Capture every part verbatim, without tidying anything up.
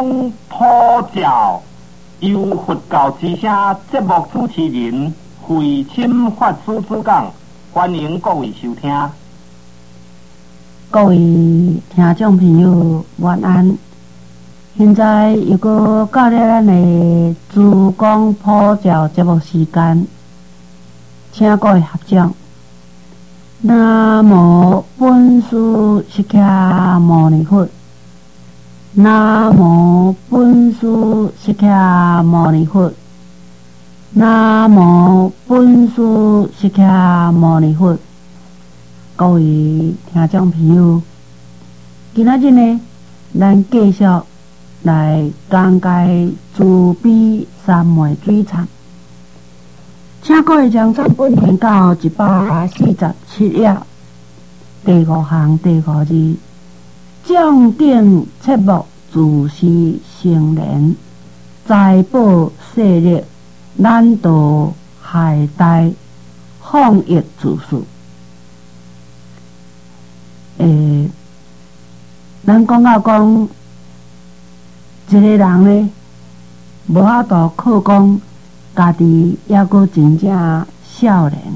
公普照，由佛教之声节目主持人慧清法师主讲，欢迎各位收听。 各位听众朋友，晚安。现在又搁到了咱的珠光普照节目时间，请各位合掌。南无本师释迦牟尼佛。南无本师释迦牟尼佛。南无本师释迦牟尼佛。各位听众朋友，今仔日呢，咱继续来讲解慈悲三昧水忏，请各位将赞本填到一百四十七页第五行第五字，降定切莫自私成人，财宝势力难度害大，放逸自私。诶，咱讲到讲，一个人呢，无法度靠讲家己抑阁真正少年。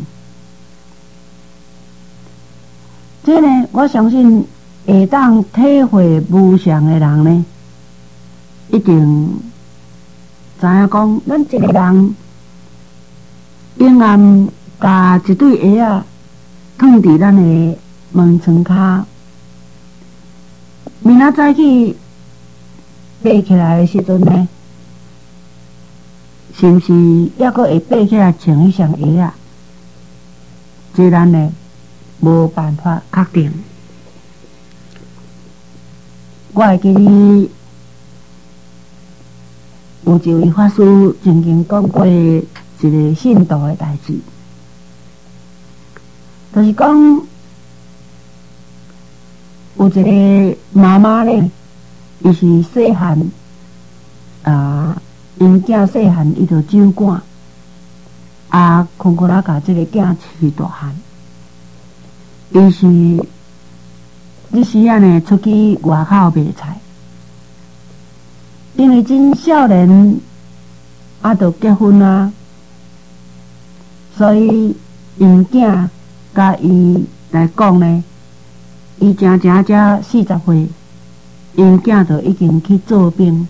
这呢，我相信会当体会无常的人呢，一定知影讲，咱一个人永远把一对鞋啊放伫咱的门床骹，明仔早起爬起来的时阵呢，是毋是抑阁会爬起来穿迄双鞋啊？这咱呢无办法确定。我会记得有一位法师曾经讲过一个信道的代志，就是讲有一个妈妈呢，伊是细汉啊，因囝细汉伊就酒馆，啊，困困啊，甲这个囝饲大汉。伊是迄时啊呢，出去外口卖菜，因为真少年啊，就结婚啊，所以因囝甲伊来讲呢，伊正正才四十岁，因囝就已经去做兵。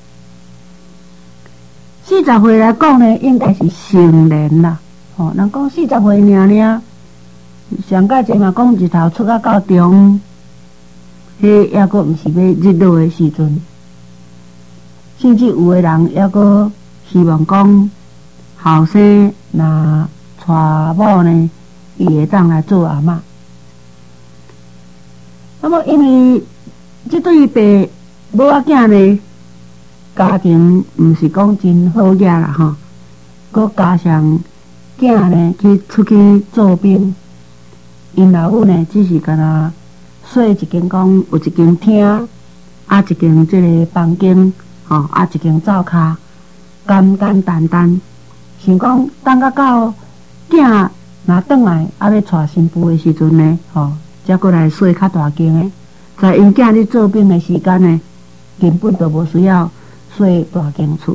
四十岁来讲呢，应该是成年啦。吼，人讲四十岁尔尔，上届者嘛讲日头出啊到中，迄抑阁毋是要日落的时阵，甚至有的人抑阁希望讲后生若娶某呢，伊会当来做阿嬷。那么，因为这对爸母仔囝呢，家庭毋是讲真好惹啦吼，佮加上囝呢去出去做兵，因老母呢只是干那睡一间讲有一间厅，啊一间这个房间，吼啊一间灶骹，简简单单，想讲等到到囝若转来啊要娶新妇的时阵呢，吼。才过来睡较大间的，在因囝咧做兵的时间呢，根本都无需要睡大间厝。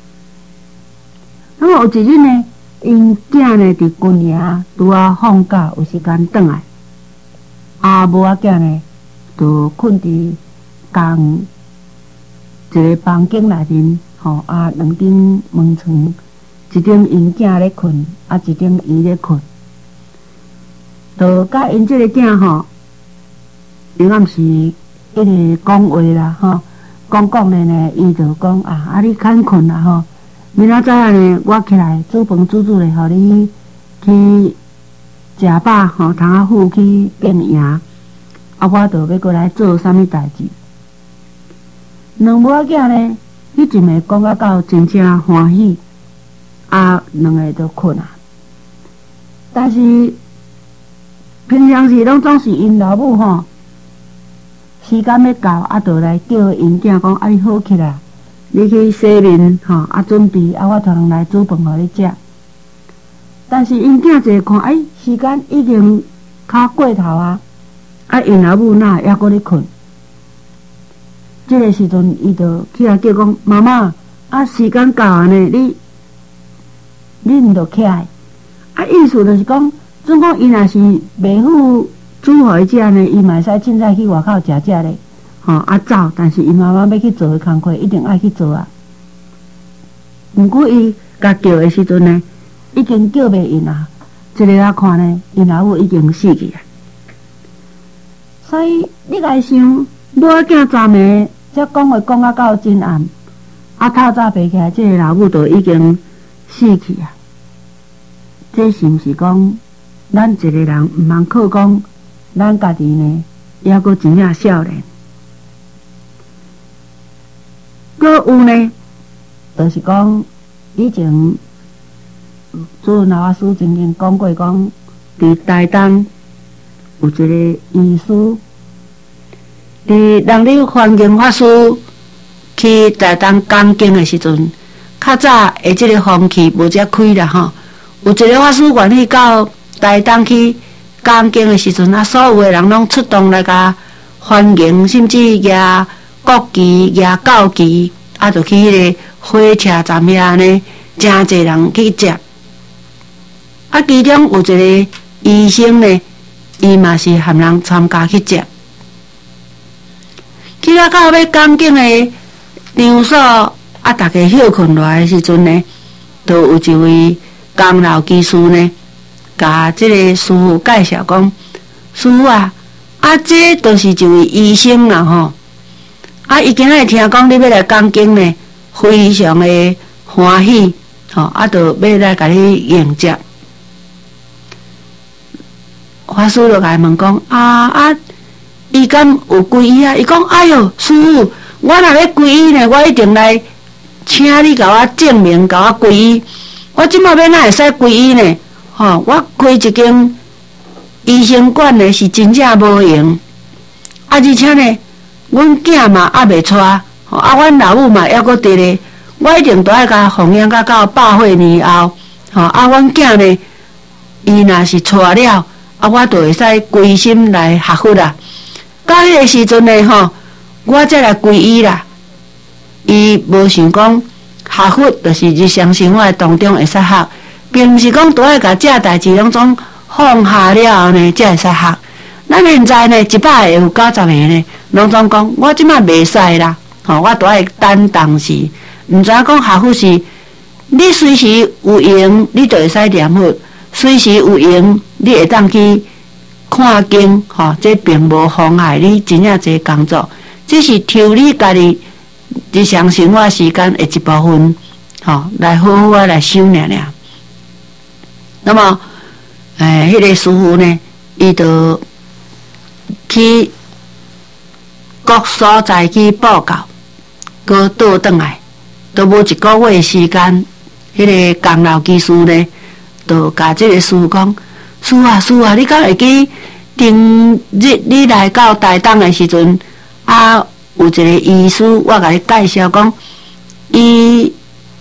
那么有一日呢，因囝呢伫军营拄啊放假，有时间转来，啊无仔囝呢就困伫共一个房间内面，吼啊两顶门床，一顶因囝咧困，啊一顶伊咧困。就甲因这个囝吼，有暗时一直讲话啦吼，讲讲咧呢，伊就讲啊，啊你较困啦吼，明仔早啊呢，我起来煮饭煮煮咧，互你去食饱吼，通啊富去变赢，啊我就要过来做啥物代志。两母仔囝呢，迄阵个讲啊到真正欢喜，啊两个就困啊，但是。平常时拢总是因老母吼，时间要到，啊，就来叫因囝讲，啊，你好起来，你去洗面吼，啊，准备，啊，我通来煮饭互你食。但是因囝一看，哎，时间已经较过头啊，啊，因老母哪抑搁咧困？ 这个时阵，伊就起来叫讲妈妈，啊时间到啊呢，你你毋着起来。啊，意思就是讲，总讲伊若是袂赴煮互伊食呢，伊嘛会使凊彩去外口食食咧，吼、哦、啊走，但是伊妈妈要去做诶工课，一定爱去做啊。毋过伊甲叫诶时阵呢，已经叫袂应啊。一个来看呢，因老母已经死去啊。所以你来想，母囝昨暝则讲话讲啊到真暗，啊透早爬起来，这个老母就已经死去啊。这是毋是讲咱一个人毋通靠讲咱家己呢，还阁真正少年？阁有呢，就是讲以前主任老法师曾经讲过，讲伫台东有一个医师，伫人力环境法师去台东讲经的时阵，较早的即个风气无遮开啦吼。有一个法师愿意到台东去讲经的时阵，啊，所有的人拢出动来甲欢迎，甚至举国旗、举告旗，啊，就去迄个火车站遐呢，真侪人去接。啊，其中有一个医生呢，伊嘛是含人参加去接。去到到要讲经的场所，啊，大家休困落来的时阵呢，就有一位工老技师呢，甲即个师傅介绍讲，师傅啊，啊，这都是一位医生啦吼。啊，伊今仔听讲你要来讲经呢，非常的欢喜，吼，啊，就要来甲你迎接。法师就甲伊问讲，啊啊，伊敢有皈依啊？伊讲，哎哟，师傅，我若要皈依呢，我一定来请你甲我证明，甲我皈依。我即马要哪会使皈依呢？吼、哦，我开一间医生馆呢，是真正无用。啊，而且呢，阮囝嘛还袂出，吼啊，阮老母嘛还阁伫咧，我一定都爱甲弘扬甲到百岁年后，吼啊，阮囝呢，伊若是出了。啊，我就会使归心来学佛啦。到迄个时阵呢，吼，我再来皈依啦。伊无想讲学佛，就是日常生活当中会使学，并毋是讲拄爱甲这代志拢总放下了后呢，才会使学。咱现在呢，一百个有九十个呢，拢总讲我即摆袂使啦，吼，我拄爱等当时，毋知影讲学佛是，你随时有用，你就会使念佛。随时有用，你会当去看经，吼，这并无妨碍你真正这工作，只是抽你家己日常生活时间的一部分，吼，来好好啊来修念念。那么，诶，迄个师傅呢，伊就去各所在去报告，搁倒转来，都无一个月的时间，迄个工老技师呢。就甲即个师傅讲，师啊师啊，你敢会记顶日你来到台东的时阵，啊有一个医师，我甲你介绍讲，伊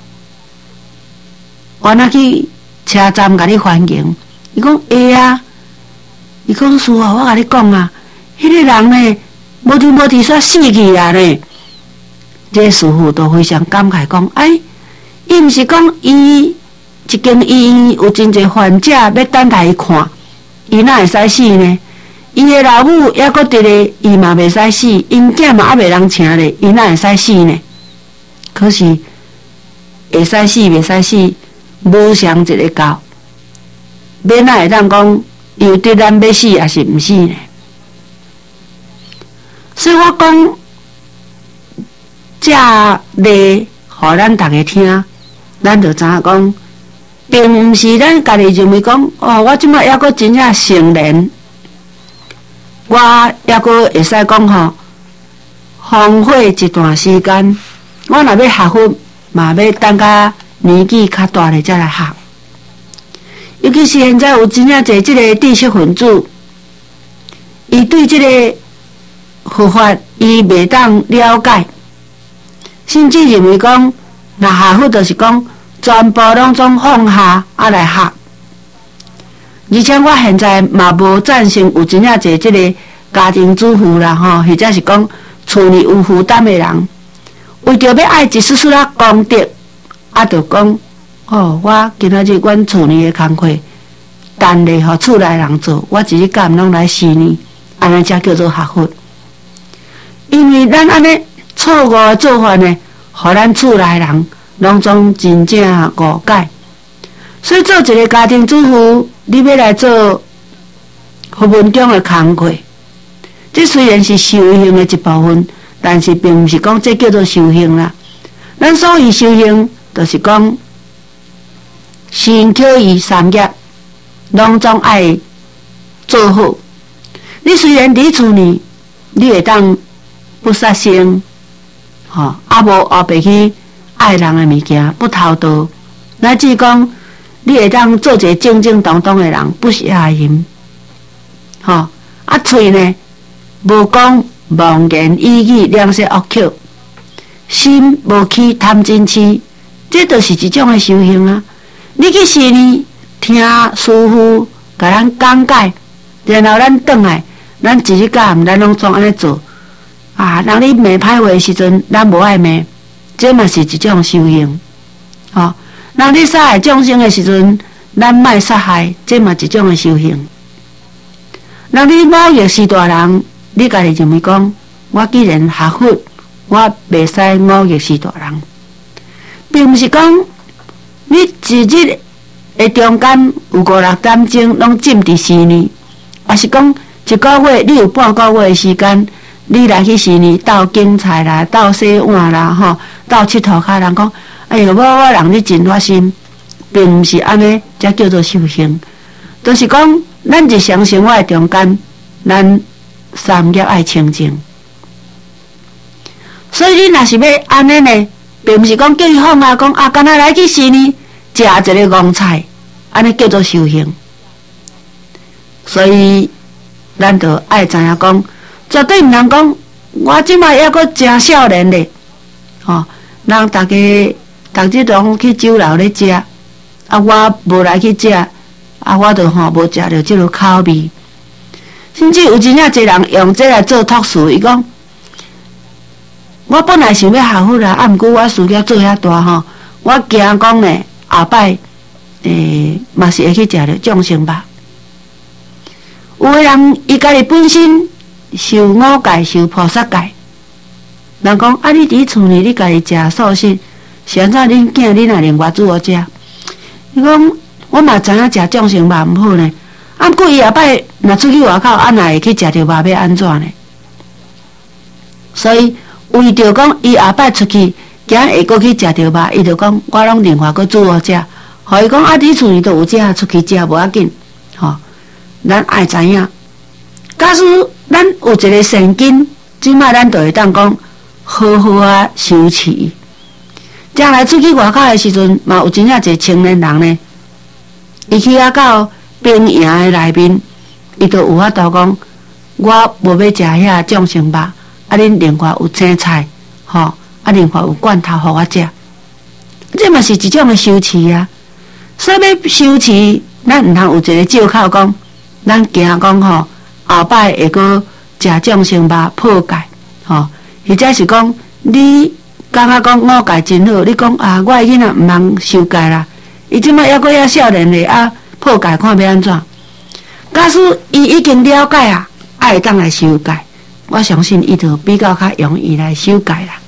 我那去车站甲你欢迎。伊讲会啊，伊讲师啊，我甲你讲啊，迄、那个人呢，无天无地煞死去啊呢。这个师傅都非常感慨讲，哎，伊毋是讲伊。一间医院有真侪患者要等来看，伊哪会使死呢？伊的老母还阁伫咧，伊嘛袂使死，因囝嘛还袂人请咧，伊哪会使死呢？可是会使死袂使死，无相一个教，免哪会当讲由得咱要死还是毋死呢？所以我讲，这例互咱逐个听，咱就知影讲。并毋是咱家己认为讲，哦，我即摆还阁真正成年，我还阁会使讲吼，荒废一段时间。我若要学佛，嘛要等甲年纪较大咧才来学。尤其是现在有真正侪即个知识分子，伊对即个佛法伊袂当了解，甚至认为讲，若学佛就是讲。全部拢总放下啊来学，而且我现在嘛无赞成有真正侪即个家庭主妇啦吼，或者是讲厝里有负担的人，为着要爱一丝丝啊功德，啊，就讲哦，我今仔日阮厝里的工课，单咧互厝内人做，我一日干拢来四年，安尼才叫做学佛。因为咱安尼错误的做法呢，互咱厝内人拢总真正误解。所以做一个家庭主妇，你要来做佛门中的工课，这虽然是修行的一部分，但是并不是讲这叫做修行啦。咱所谓修行，就是讲身口意三业拢总爱做好。你虽然伫厝里，你会当不杀生，吼、哦，啊无后白去爱人的物件，不偷盗，乃至讲你会当做一个正正当当的人，不邪淫，吼、哦，啊嘴呢无讲妄言语语两舌恶口，心无起贪嗔痴，这就是一种的修行啊。你去寺里听师父甲咱讲解，然后咱转来，咱一日干咱拢总安尼做。啊，人你骂歹话的时阵，咱无爱骂，这嘛是一种修行。吼、哦，人你杀害众生的时阵，咱莫杀害，这嘛一种的修行。人你某业是大人，你家己认为讲，我既然学佛，我袂使某业是大人，并毋是讲你一日的中间有五六点钟拢浸伫寺里，也是讲一个月你有半个月的时间。你来去寺里斗种菜啦，斗洗碗啦，吼，斗佚佗卡人讲，哎哟，我我人你真发心，并毋是安尼，才叫做修行。都、就是讲，咱日常生活的中间，咱三业爱清净。所以你若是要安尼呢，并毋是讲叫伊放啊，讲啊，干那来去寺里食一个戆菜，安尼叫做修行。所以，咱就爱知影讲。绝对毋通讲，我即摆还阁真少年咧，吼、哦！人逐家逐日拢去酒楼咧食，啊，我无来去食，啊，我著吼无食着即落口味。甚至有真正侪人用这来做托事，伊讲，我本来想要学佛啦，啊，毋过我事业做遐大吼，我惊讲咧后摆诶嘛是会去食着众生吧。有诶人伊家己本身。受五戒，受菩萨戒。人讲啊，你伫厝里，你家己食素食，是安怎恁囝恁若连外煮好食？伊讲我嘛知影食众生肉毋好呢，啊，不过伊后摆若出去外口，啊，若会去食着肉要安怎呢？所以为着讲伊后摆出去，今会阁去食着肉，伊就讲我拢另外阁煮好食。互伊讲啊，伫厝里都有食，出去食无要紧，吼、哦，咱爱知影。假使咱有一个善根，即摆咱就会当讲好好啊修持。将来出去外口的时阵，嘛有真正一个青年人呢，伊去啊到兵营的内面，伊就有法度讲，我无要食遐众生肉，啊恁另外有青菜，吼、哦，啊另外有罐头互我食。这嘛是一种的修持啊。所以要修持，咱毋通有一个借口讲，咱惊讲吼。后摆会阁食众生肉破戒，吼，或者是讲你感觉讲五戒真好，你讲啊，我的囡仔毋通受戒啦，伊即摆还阁遐少年咧啊，破戒看要安怎？假使伊已经了解啊，爱会当来修戒，我相信伊就比较较容易来修戒啦。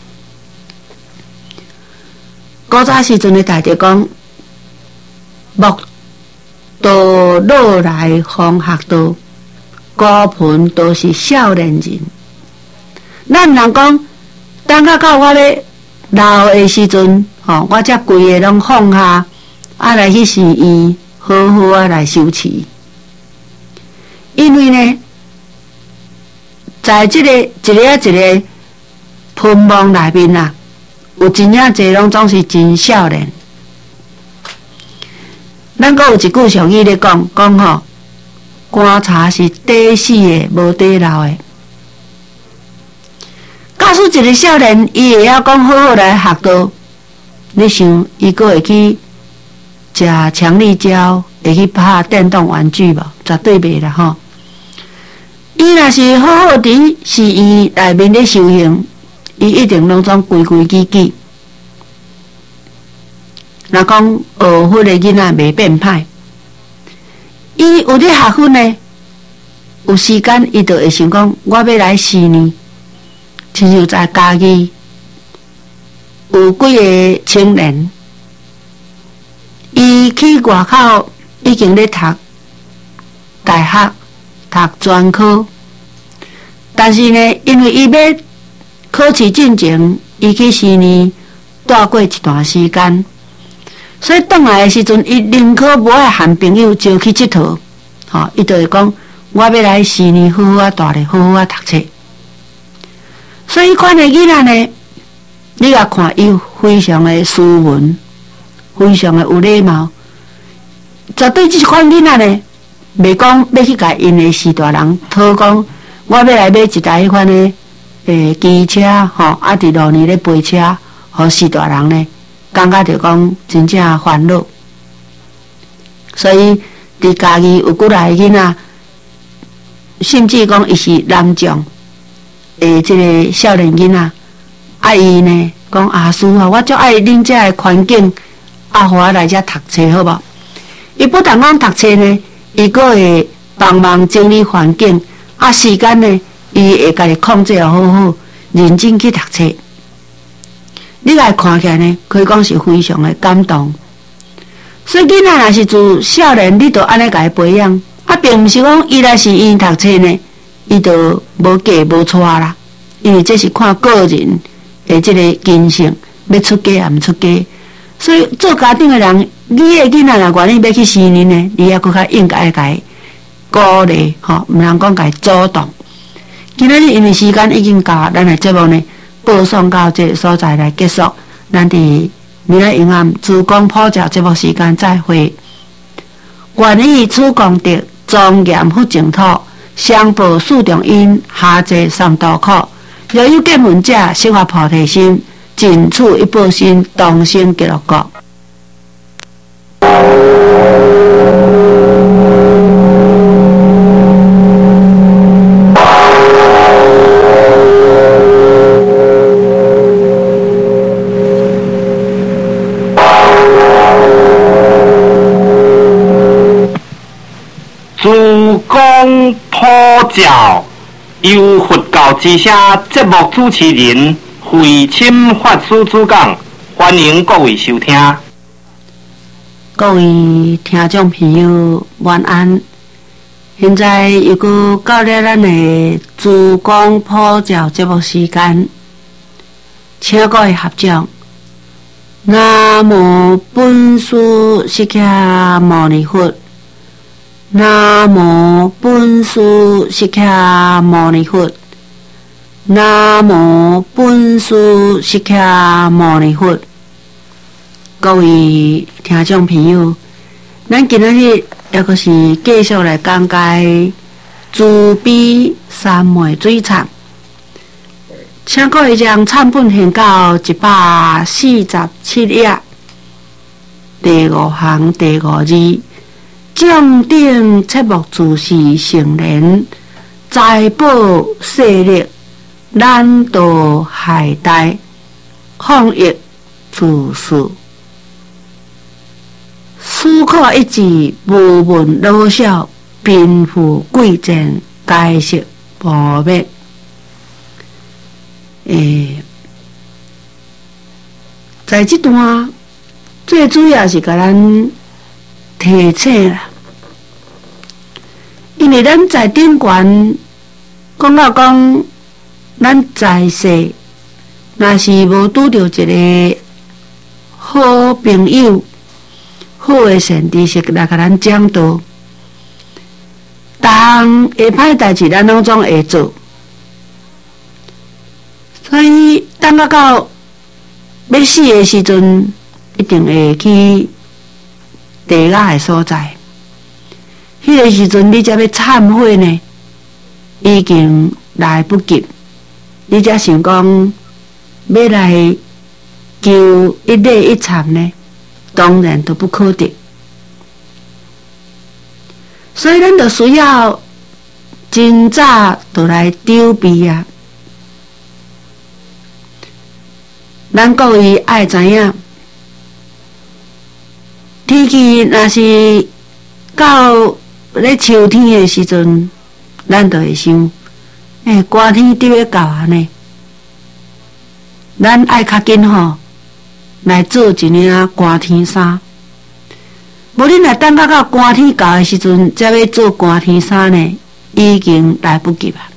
古早时阵的大家讲，木道老来方学道。孤盆都是少年人，咱人讲，等到到我咧老的时阵，吼，我才规个拢放下，啊来去寺院，好好啊来修持。因为呢，在即、这个一个一个盆梦内面啊，有真正侪拢总是真少年。咱阁有一句俗语咧讲，讲吼。观察是底死的，无底老的。假使一个少年，伊会晓讲好好来学道，你想伊阁会去食强力胶，会去拍电动玩具无？绝对袂啦吼。 伊若是好好伫是伊内面咧修行，伊一定拢总规规矩矩。若讲学佛的囡仔袂变歹，伊有咧学佛呢，有时间伊就会想讲，我要来四年，亲像在家己有几个青年，伊去外口已经咧读大学，读专科，但是呢，因为伊要考试进前，伊去四年待过一段时间。所以转来的时阵，伊宁可无爱喊朋友招去佚佗，吼、哦，伊就会讲，我要来四年好好啊大咧，好好啊读册。所以款的囡仔呢，你也看伊非常的斯文，非常的有礼貌。绝对这款囡仔呢，袂讲要去甲因的四大人讨讲，我要来买一台迄款的诶机车，吼、哦，啊伫路呢咧陪车，互四大人呢。感觉着讲真正烦恼，所以伫家己有几来囡仔，甚至讲伊是南庄诶，即个少年囡仔，啊伊呢讲阿叔啊，我足爱恁遮诶环境，啊，互我来遮读册好无？伊不但讲读册呢，伊阁会帮忙整理环境，啊时间呢，伊会家己控制好好，认真去读册。你来看起来呢，可以讲是非常的感动。所以囡仔若是自少年，你就安尼甲伊培养，啊，并毋是讲伊若是因读册呢，伊就无嫁无娶啦。因为这是看个人的这个根性，要出家也毋出家。所以做家长的人，你的囡仔若愿意要去四年呢，你也搁较应该甲伊鼓励，吼，毋通讲甲伊主动。今仔日因为时间已经到，咱的节目呢。播送到这个所在来结束，咱伫明仔永暗主讲普教节目时间再会。愿以此功德庄严佛净土，相报四重因，下济三途苦。若有见闻者，悉发菩提心，尽此一报身，同生极乐国。 主讲普教由佛教之声节目主持人慧清法师主讲，欢迎各位收听。 各位听众朋友，晚安。现在又搁到了咱的主讲普教节目时间，请各位合掌。南无本师释迦牟尼佛。南无本师释迦牟尼佛，南无本师释迦牟尼佛。各位听众朋友，咱今仔日也阁是继续来讲解慈悲三昧水忏，请各位将忏本献到一百四十七页，第五行第五字。将顶切莫自是成人，财宝势力难度海带，放逸自私。思考一字，无闻老少，贫富贵贱，皆是破灭。诶，在这段最主要是甲咱提醒啦。因为咱在顶悬讲到讲，咱在世若是无拄着一个好朋友、好的善知识来甲咱讲道，逐项会歹代志咱拢总会做，所以等到到要死的时阵，一定会去地下的所在。迄个时阵，你才要忏悔呢，已经来不及。你才想讲要来求一礼一忏呢，当然都不可得。所以，咱就需要真早就来筹备啊。咱各位爱知影，天气若是到咧秋天的时阵，咱就会想，诶，寒天就要到啊呢。咱爱较紧吼，来做一领寒天衫。无恁若等到到寒天到的时阵，才要做寒天衫呢，已经来不及啊。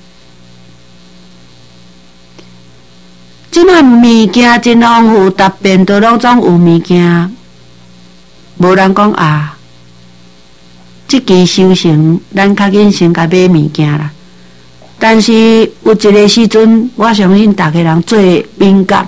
即摆物件真丰富，逐边都拢总有物件，无人讲啊，即期收成，咱较紧先甲买物件啦。但是有一个时阵，我相信逐个人最敏感。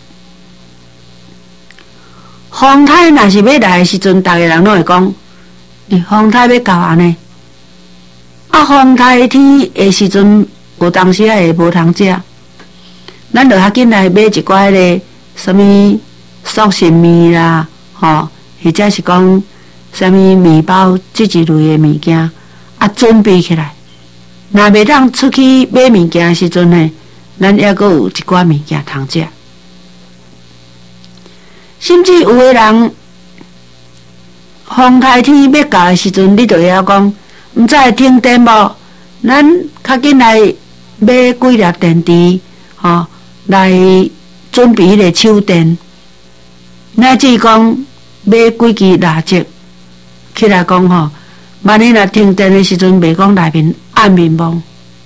风台若是要来的时阵，逐个人拢会讲，咦，风台要到安尼。啊，风台天的时阵，有当时也会无通食。咱就较紧来买一寡迄个什么速食面啦，吼，或者是讲什么面包这一类的物件，啊，准备起来。若袂当出去买物件的时阵呢，咱还阁有一寡物件通食。甚至有的人，风台天要到的时阵，你就要讲，毋知会停电无？咱较紧来买几粒电池，吼。来准备迄个手电，乃至讲买几支蜡烛起来讲吼，万一若停电的时阵，袂讲内面暗面蒙。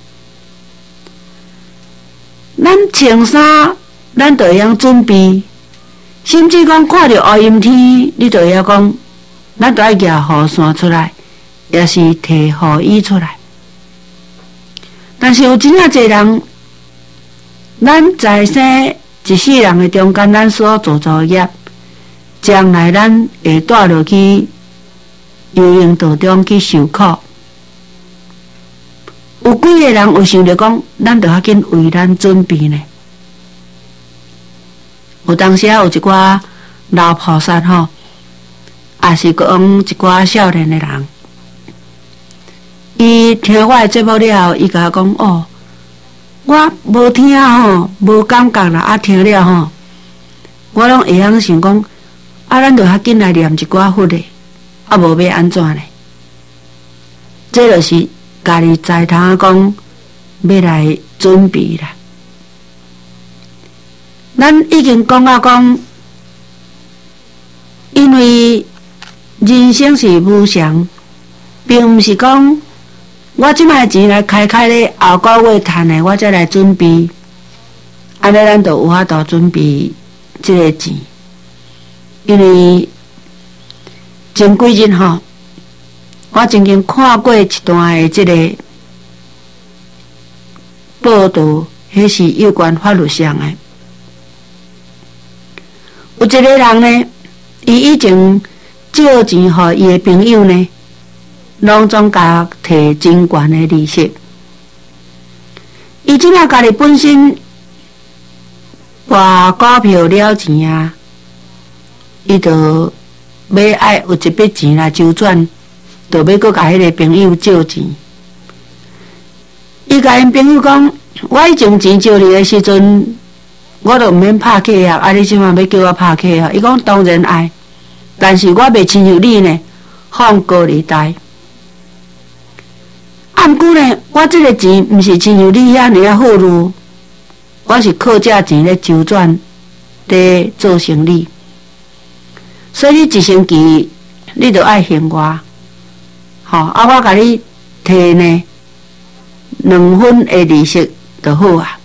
咱穿衫，咱就会晓准备，甚至讲看到乌阴天，你就会晓讲，咱就爱举雨伞出来，也是摕雨衣出来。但是有真正侪人。咱在生一世人的中间，咱所做作业，将来咱会带落去游泳道中去受苦。有几个人有想着讲，咱着较紧为咱准备呢？有当时啊，有一寡老菩萨吼，也是讲一寡少年的人，伊听我的节目了后，伊甲我讲哦。我无听吼，无感觉啦，啊听了吼，我拢会晓想讲，啊咱着较紧来念一寡佛的，啊无要安怎呢？这就是家己在堂讲，要来准备啦。咱已经讲啊讲，因为人生是无常，并毋是讲。我即摆钱来开开咧，后个月趁的，我才来准备。安尼咱就有法度准备即个钱，因为前几日吼，我曾经看过一段的即个报道，迄是有关法律上的。有一个人呢，伊以前借钱互伊的朋友呢。拢总甲摕真悬的利息，伊即摆家己本身博股票了钱啊，伊就要爱有一笔钱来周转，就要搁甲迄个朋友借钱。伊甲因朋友讲：我以前钱借你的时阵，我就毋免拍契约，啊你即摆要叫我拍契约？伊讲当然爱，但是我袂亲像你呢，放高利贷。啊，毋过呢，我即个钱毋是亲像你遐尔啊好路，我是靠这钱咧周转，咧做生意。所以你一星期你着爱还我，吼、哦，啊，我甲你摕呢两分的利息就好啊。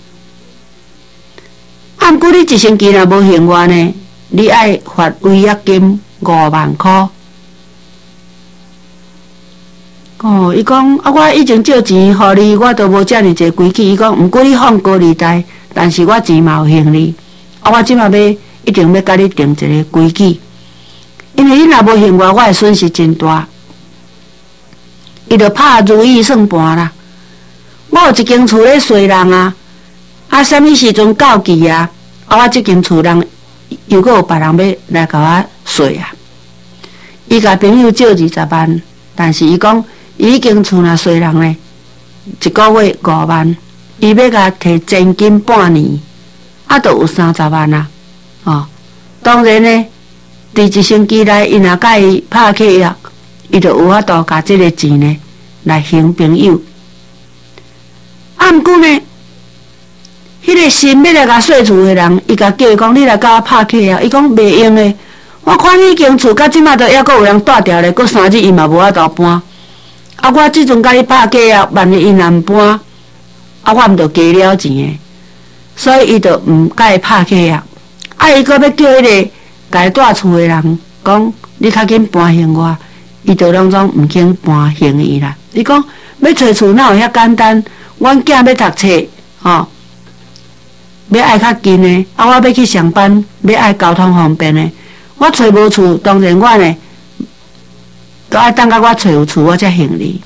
啊，毋过你一星期若无还我呢，你爱罚违约金五万块。哦，伊讲啊，我以前借钱互你，我都无遮尔济规矩。伊讲，毋过你放高利贷，但是我钱嘛有还你。啊，我即马要一定要甲你定一个规矩，因为你若无还我，我的损失真大。伊就拍如意算盘啦。我有一间厝咧衰人啊，啊，啥物时阵到期啊？啊，我即间厝人又阁有别人要来甲我衰啊。伊甲朋友借二十万，但是伊讲。伊已经厝若衰人咧， 一个月五万，伊要甲摕真金半年，啊，就有三十万啊！哦，当然呢，伫一星期内，伊若甲伊拍契约，伊就有法度甲即个钱呢来行朋友。啊，毋过呢，迄、那个新要来甲说厝的人，伊甲叫伊讲，你来甲我拍契约，伊讲袂用的。我看迄间厝，到即马都还阁有人住掉咧，阁三日伊嘛无法度搬。啊，我即阵甲你拍契约，万一伊若毋搬，啊，我毋着加了钱的。所以伊就毋甲伊拍契约。啊，伊阁要叫迄个甲伊住厝的人讲，你较紧搬行我，伊就拢总毋肯搬行伊啦。伊讲要找厝哪有遐简单？阮囝要读册，吼、哦，要爱较近的，啊，我要去上班，要爱交通方便的。我找无厝，当然我呢，都爱等到我找有厝，我才行哩。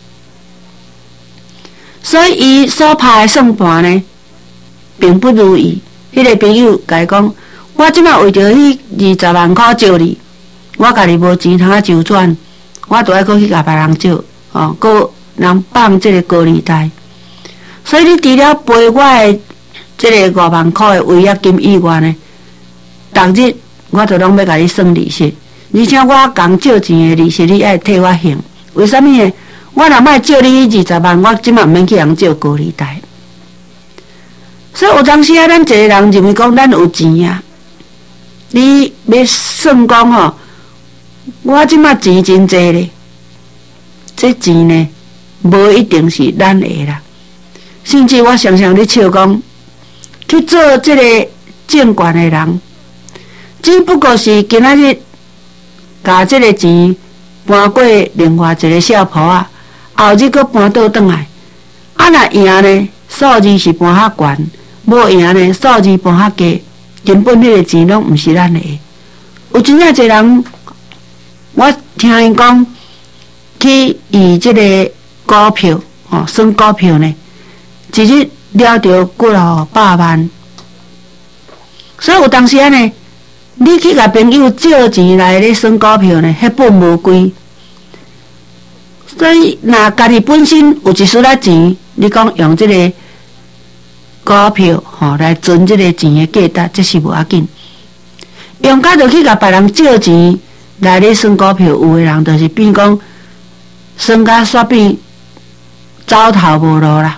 所以伊所拍的算盘呢，并不如意。迄、那个朋友甲伊讲，我即摆为着迄二十万块借你，我家己无钱通啊周转，我都爱搁去甲别人借，哦，搁人放即个高利贷。所以你除了赔我的即个五万块的违约金以外呢，逐日我就拢要甲你算利息，而且我共借钱的利息你爱替我还。为什么呢？我若莫借你二十万，我即马毋免去人借高利贷。所以有当时啊，咱一个人认为讲咱有钱啊，你要算讲吼，我即马钱真济咧，这钱呢无一定是咱的啦。甚至我常常咧笑讲，去做这个证券的人，只不过是今仔日把这个钱搬过另外一个小铺啊，后日搁搬倒转来。啊，若赢呢，数字是搬较悬；无赢呢，数字搬较低。根本迄个钱拢毋是咱的。有真正一人，我听因讲，去以这个股票哦，算股票呢。一日了着几落百万，所以有当时啊呢，你去甲朋友借钱来咧算股票呢，迄本无归。所以若家己本身有一丝仔钱，你讲用这个股票吼、哦、来存这个钱的价值，这是无要紧。用甲着去甲别人借钱来咧算股票，有的人就是变讲算甲煞变走投无路啦。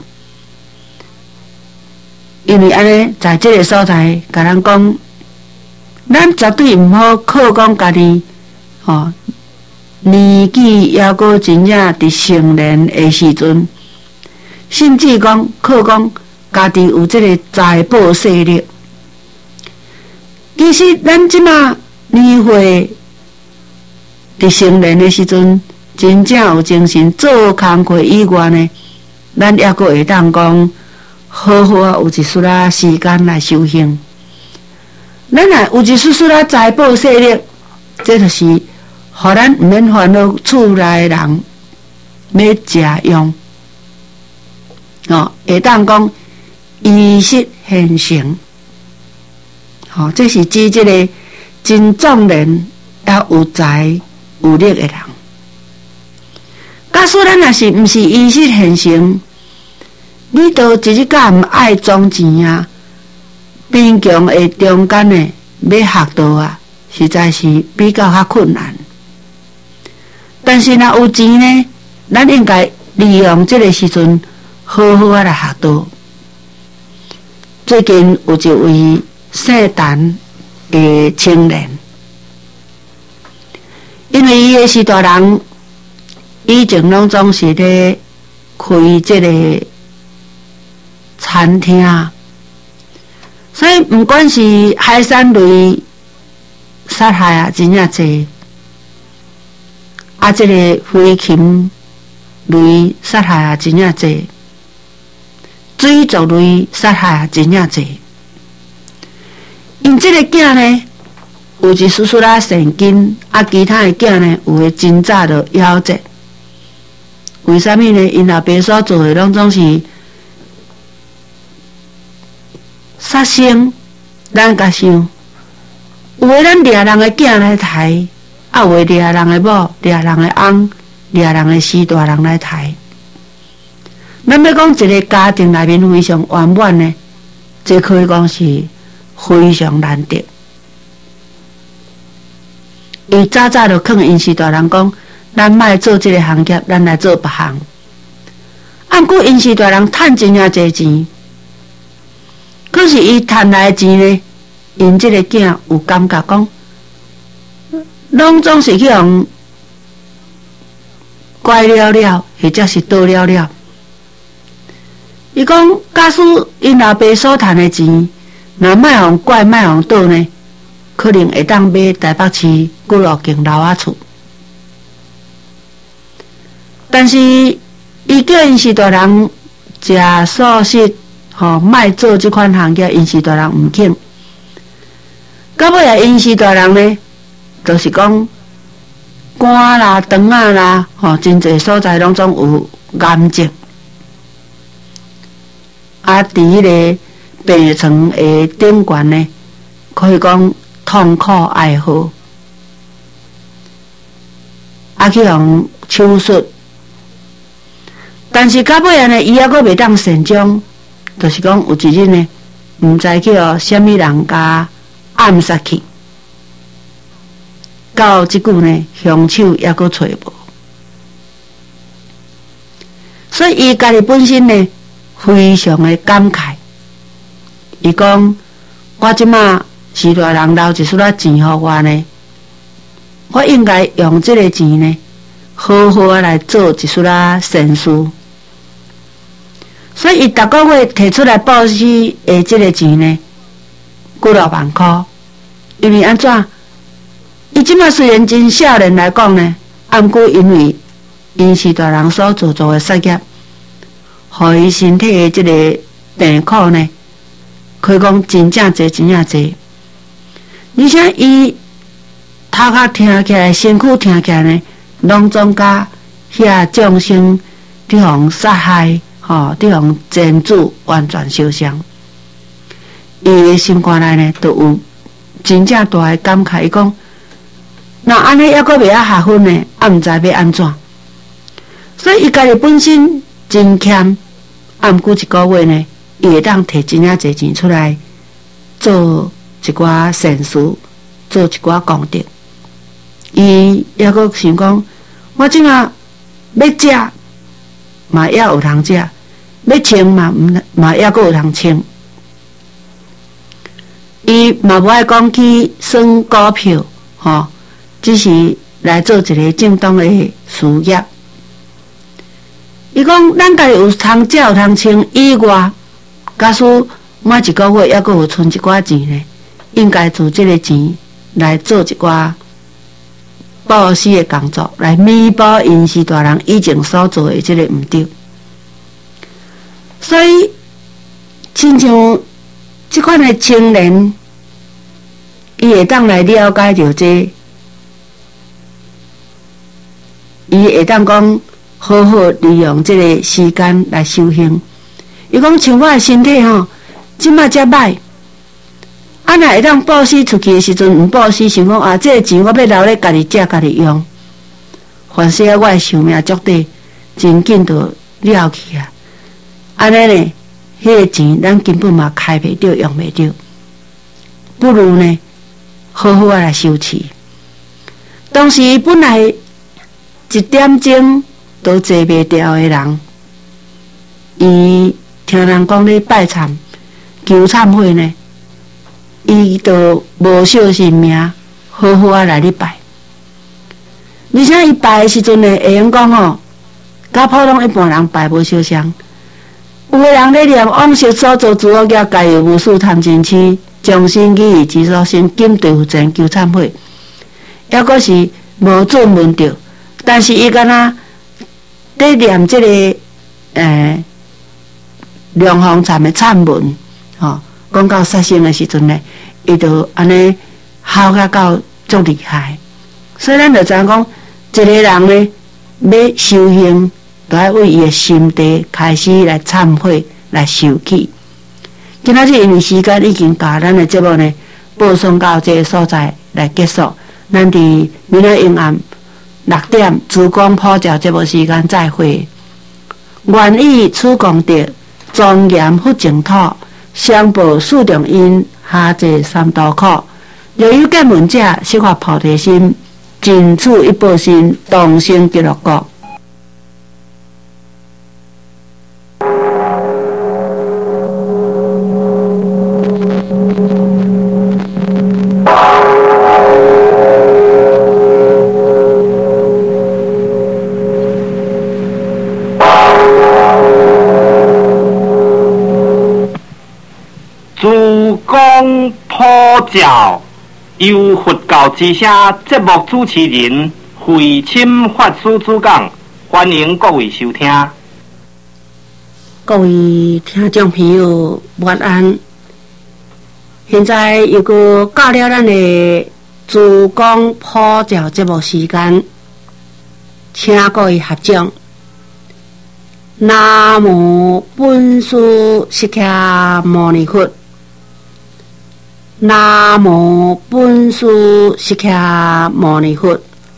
因为安尼，在这个所在，甲咱讲，咱绝对毋好靠讲家己，吼、哦，年纪抑阁真正伫成年的时阵，甚至讲靠讲家己有这个财宝势力。其实咱即马年岁伫成年的时阵，真正有精神做工课以外呢，咱抑阁会当讲。好好啊，有一丝仔时间来修行。咱若有一丝丝仔财宝势力，这就是互咱毋免烦恼厝内的人要食用。哦，会当讲衣食现成。哦，这是指这个真壮人要有财有力的人。假使咱若是毋是衣食现成，你都一日甲毋爱赚钱啊，贫穷的中间呢，要学到啊，实在是比较较困难。但是若有钱呢，咱应该利用这个时阵，好好啊来学到。最近有一位姓陈的青年，因为伊的是大人，以前拢总是咧开这个。餐厅，所以不管是海产类杀害啊，真正济；啊，这个飞禽类杀害啊，真正济；水族类杀害啊，真正济。因这个囝呢，有一丝丝仔神经，啊，其他的囝呢，有诶真早就夭折。为什么呢？因老爸所做的拢总是。杀生，咱甲想，有诶咱掠人诶囝来刣，啊有诶掠人诶某、掠人诶翁、掠人诶死大人来刣。 咱要讲一个家庭内面非常圆满呢，这可以讲是非常难得。伊早早就劝因是大人讲，咱莫做这个行业，咱来做别行。按过因是大人趁真正侪钱，可是伊趁来的钱呢，因这个囝有感觉讲，拢总是去用拐了了，或者是倒了了。伊讲，假使因老爸所趁的钱，若莫用拐，莫用倒呢，可能会当买台北市几落间楼仔厝。但是伊叫因是大人食素食，吼，莫做即款行业，因是大人毋肯。到尾啊，因是大人呢，就是讲肝啦、肠仔啦，吼，真侪所在拢总有癌症。啊，伫迄个病床的顶悬呢，可以讲痛苦哀嚎，啊去用手术，但是到尾啊呢，伊还阁袂当善终，就是讲有一日呢，毋知去互虾米人家暗杀去，到即久呢，凶手还阁找无，所以伊家己本身呢，非常的感慨。伊讲，我即马是大人留一撮仔钱互我呢，我应该用即个钱呢，好好啊来做一撮仔善事。所以伊逐个月摕出来报死的即个钱呢，几落万箍。因为安怎？伊即马虽然真少年来讲呢，按过因为因是大人所做做的事业，互伊身体的即个病苦呢，可以讲真正侪真正侪。而且伊头壳听起来，身躯听起来呢，拢总甲遐众生伫互杀害，吼，伫互真主完全相像。伊的心肝内呢，都有真正大的感慨。伊讲，那安尼还阁袂晓下分呢，啊，毋知要安怎？所以伊家己本身真欠，啊，毋过一个月呢，伊会当摕真正侪钱出来做一寡善事，做一寡功德。伊还阁想讲，我即马要食，嘛还有通食；要穿嘛，毋嘛还阁有通穿。伊嘛无爱讲去算股票，吼，只是来做一个正当的事业。伊讲，咱家己有通食有通穿以外，假使每一个月还阁有存一寡钱呢，应该做这个钱来做一寡报施的工作，来弥补因是大人以前所做的这个毋对。所以，亲像这款的青年，伊会当来了解到这，伊会当讲好好利用这个时间来修行。伊讲像我的身体吼，即马遮歹，啊若会当报施出去的时阵，毋报施，想讲啊，这个钱我要留咧家己食家己用。凡是啊，我的寿命足短，真紧就了去啊。安尼呢，迄个钱咱根本嘛开袂着，用袂着，不如呢，好好啊来修持。当时本来一点钟都坐袂掉的人，伊听人讲咧拜忏、求忏悔呢，伊都无惜性命，好好啊来咧拜。而且伊拜的时阵呢，会用讲吼，甲普通一般人拜无相像。有个人咧念往昔所造诸恶业，皆由无数贪嗔痴，众生起以之所生，今对复前求忏悔，抑阁是无准闻着。但是伊敢若咧念即、这个诶良方忏的忏文，吼，讲到杀生的时阵呢，伊就安尼孝甲到足厉害。所以咱就知影讲，一个人呢要修行，就要为伊的心地开始来忏悔，来受起。今仔日因为时间已经到，咱的节目呢播送到这个所在来结束。咱伫明仔阴暗六点珠江普照节目时间再会。 愿以此功德，庄严佛净土，相报四重因，下济三途苦。若有见闻者，悉发菩提心，尽此一报身，同生极乐国。 诸公普照，由佛教之声节目主持人慧钦法师主讲，欢迎各位收听。 各位听众朋友，晚安。现在又个到了咱的诸公普照节目时间，请各位合掌。南无本师释迦牟尼佛。南无本师释迦牟尼佛。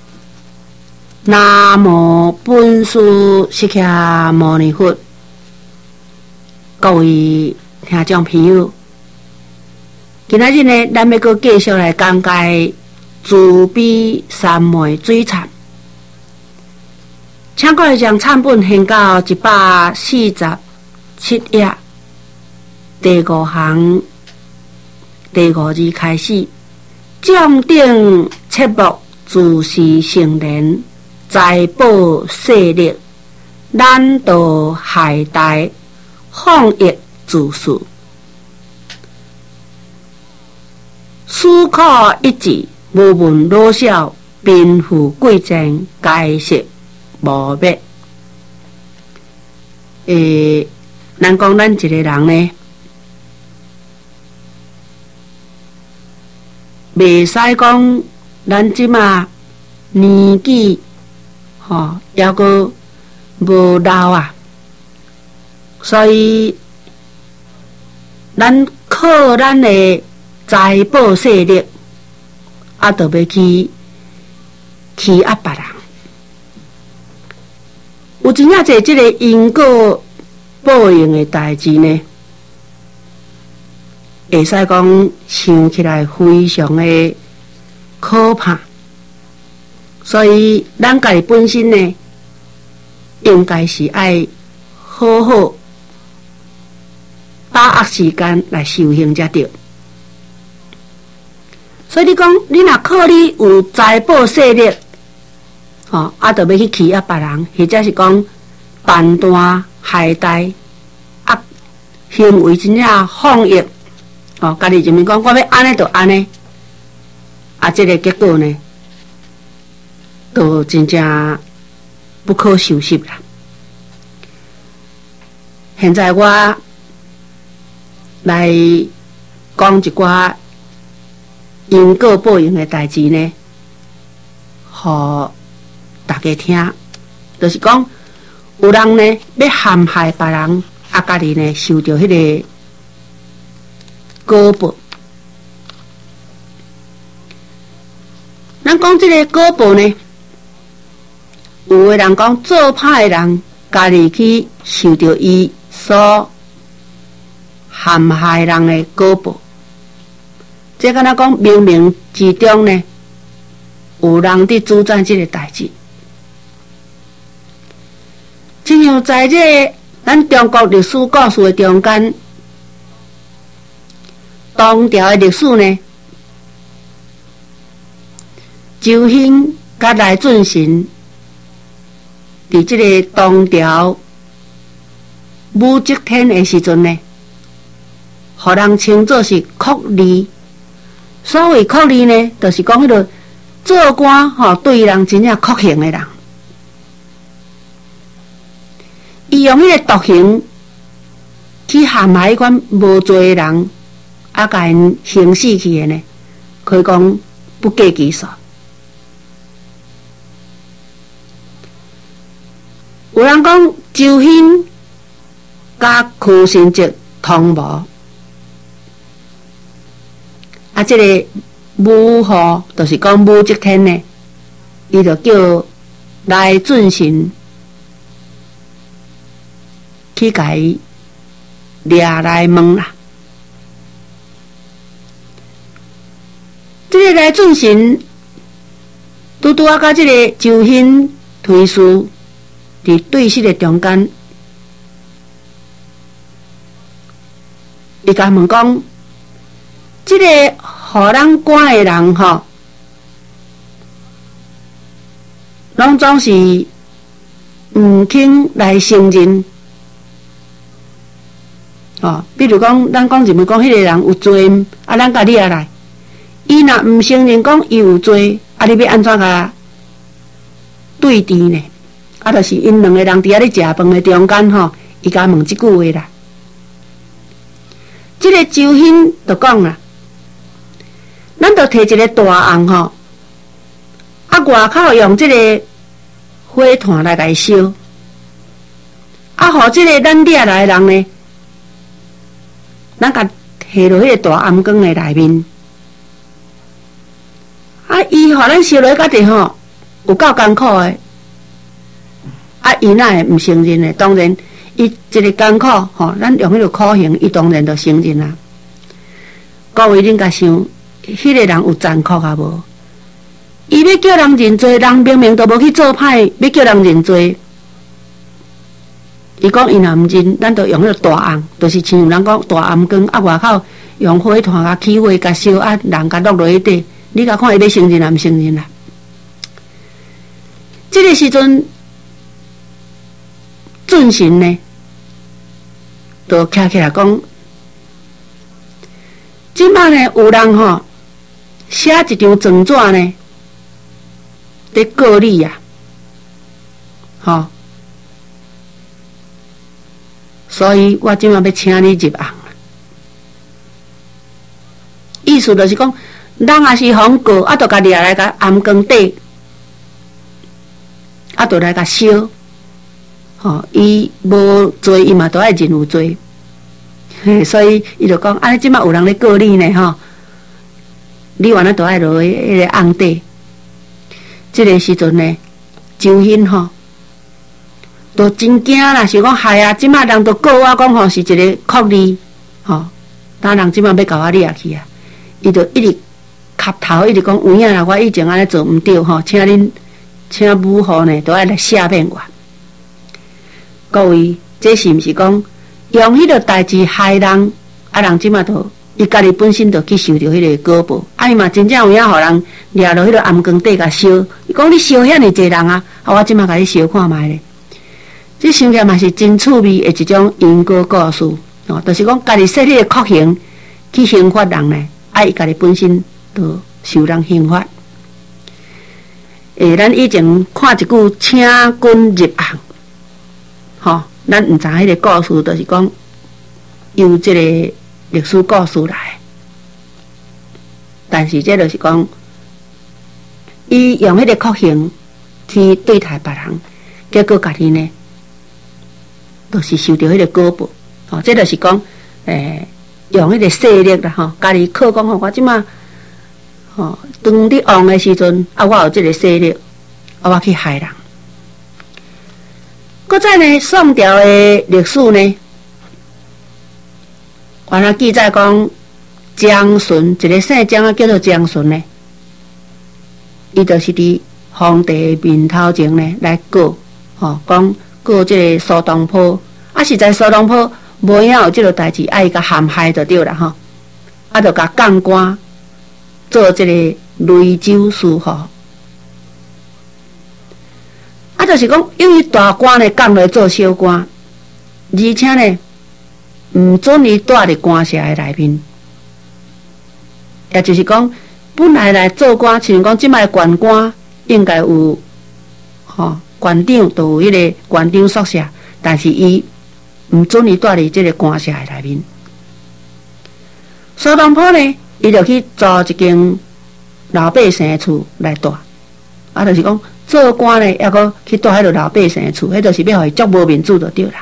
南无本师释迦牟尼佛。各位听众朋友，今仔日呢，咱要阁继续来讲解慈悲三昧水忏。请各位将忏本献到一百四十七页，第五行。第五字开始，将顶切莫自是成人，财宝势力，难道害大，放逸自私。思考一致，无问老少，贫富贵贱，皆是无灭。诶，咱讲咱一个人呢，袂使讲，咱即马年纪吼，抑阁无老啊，所以咱靠咱的财宝势力，啊，就要去欺压别人。有真正侪即个因果报应的代志呢？会使讲想起来非常的可怕，所以咱家己本身呢，应该是爱好好把握时间来修行才对。所以你讲，你若靠你有财宝势力，吼、哦，啊，就要去欺压别人，或者是讲办断害大，啊，行为真正放逸。哦，家己就面讲，我要安尼就安尼，啊，这个结果呢，都真正不可收拾啦。现在我来讲一寡因果报应的代志呢，互大家听，就是讲有人呢要陷害别人，啊，家己呢受到迄个果报。咱讲这个果报呢，有的人讲做歹的人，家己去受到伊所陷害人的果报。这敢若讲冥冥之中呢，有人伫主宰这个代志。亲像在这个咱中国历史故事的中间，唐朝的历史呢，周兴甲来俊臣伫即个唐朝武则天的时阵呢，互人称作是酷吏。所谓酷吏呢，就是讲迄个做官吼、哦，对人真正酷刑的人。伊用迄个毒刑去陷害迄款无罪的人。啊，甲因行死去的呢，可以讲不计其数。有人讲周兴甲屈臣节同谋，啊，这个武后就是讲武则天呢，伊就叫来俊臣去甲伊掠来问啦。即个来准神，拄拄啊，甲即个周兴推事伫对视的中间，伊甲问讲：即、这个互咱赶的人吼，拢总是毋肯来承认。哦，比如讲，咱讲认为讲，迄个人有罪，啊，咱甲你啊来。伊若毋承认讲伊有罪，啊，你要安怎甲对峙呢？啊，就是因两个人伫遐咧食饭的中间吼，伊甲问即句话啦。即、这个周兴就讲啦，咱就摕一个大红吼，啊，外口用即个火炭来甲伊烧，啊，互即个咱掠来的人呢，咱甲摕落迄个大暗光的内面。啊，伊互咱烧落去到底吼，有够艰苦诶。啊，伊哪会毋承认呢？当然，伊一个艰苦吼，咱用迄个苦刑，伊当然就承认啦。各位，恁甲想，迄、那个人有残酷啊无？伊要叫人认罪，人明明都无去做歹，要叫人认罪。伊讲伊若毋认，咱就用迄个大红，就是像人讲大暗光，啊外口用火炭甲起火甲烧，啊人甲落落去底。你甲看伊要承认啊，毋承认啦？这个时阵，准神呢，就徛起来讲：，即摆呢有人吼写一张状纸呢，在告你呀、啊，吼、哦，所以我即摆要请你入行，意思就是讲。人也是互告，啊，就甲掠来甲暗光底，啊，就来甲烧。吼、哦，伊无罪，伊嘛都爱认有罪。嘿，所以伊就讲，啊，即摆有人咧告你呢，吼，你原来都爱落去迄个红底。即、这个时阵呢，周兴吼，都真惊啦，想讲害啊！即摆人都告我讲吼是一个酷吏，吼，当人即摆要甲我掠去啊，伊就一直。磕头一直讲有影啦，我以前安尼做毋对吼，请恁请母后呢都爱来赦免我。各位，这是毋是讲用迄个代志害人？啊，人即马都伊家己本身就去受着迄个果报，啊，伊嘛真正有影互人掠落迄个暗光底甲烧。伊讲你烧遐尼济人啊，啊，我即马甲你烧看卖咧。这想起来嘛是真趣味的一种因果故事哦，就是讲家己设迄个酷刑去刑罚人呢，啊，伊家己本身。都受人刑罚。诶，咱以前看一句请君入行，吼，咱毋知迄个故事，就是讲由即个历史故事来。但是这就是讲，伊用迄个酷刑去对待别人，结果家己呢，都是受到迄个果报。吼，这就是讲，诶，用迄个势力啦，吼，家己靠讲吼，我即马。哦，当你旺的时阵，啊，我有这个势力，啊，我去害人。搁再呢，宋朝的历史呢，原来记载讲，江顺一个姓江啊，叫做江顺呢，伊就是伫皇帝面头前呢来告，吼，讲告这个苏东坡，啊，实在苏东坡无影有这个代志，啊，伊甲陷害就对啦，吼，啊，就甲降官。做这个雷州司吼，啊，就是讲，因为大官呢降来做小官，而且呢，毋准伊住伫官舍的内面，也就是讲，本来来做官，像讲即摆县官应该有，吼，县长都有迄个县长宿舍，但是伊毋准伊住伫即个官舍的内面。苏东坡呢？伊就去租一间老百姓的厝来住，啊，就是讲做官呢，还阁去住迄个老百姓的厝，迄就是要互伊足无面子就对啦。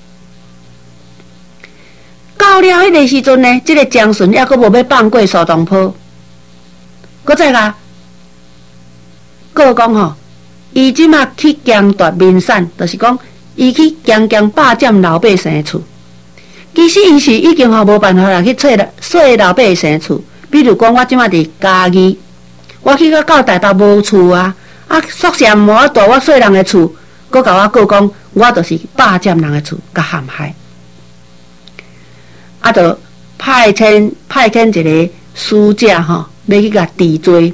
到了迄个时阵呢，即、这个江顺还阁无要放过苏东坡，搁再甲告讲吼，伊即马去强夺民产，就是讲伊去强强霸占老百姓的厝。其实伊是已经吼无办法来去找说老百姓的厝。比如讲，我即马伫嘉义，我去到到大陆无厝啊，啊宿舍无法度，我说人的厝，佮甲我讲讲，我就是霸占人的厝，甲陷害。啊，就派遣派遣一个使者吼，要去甲治罪。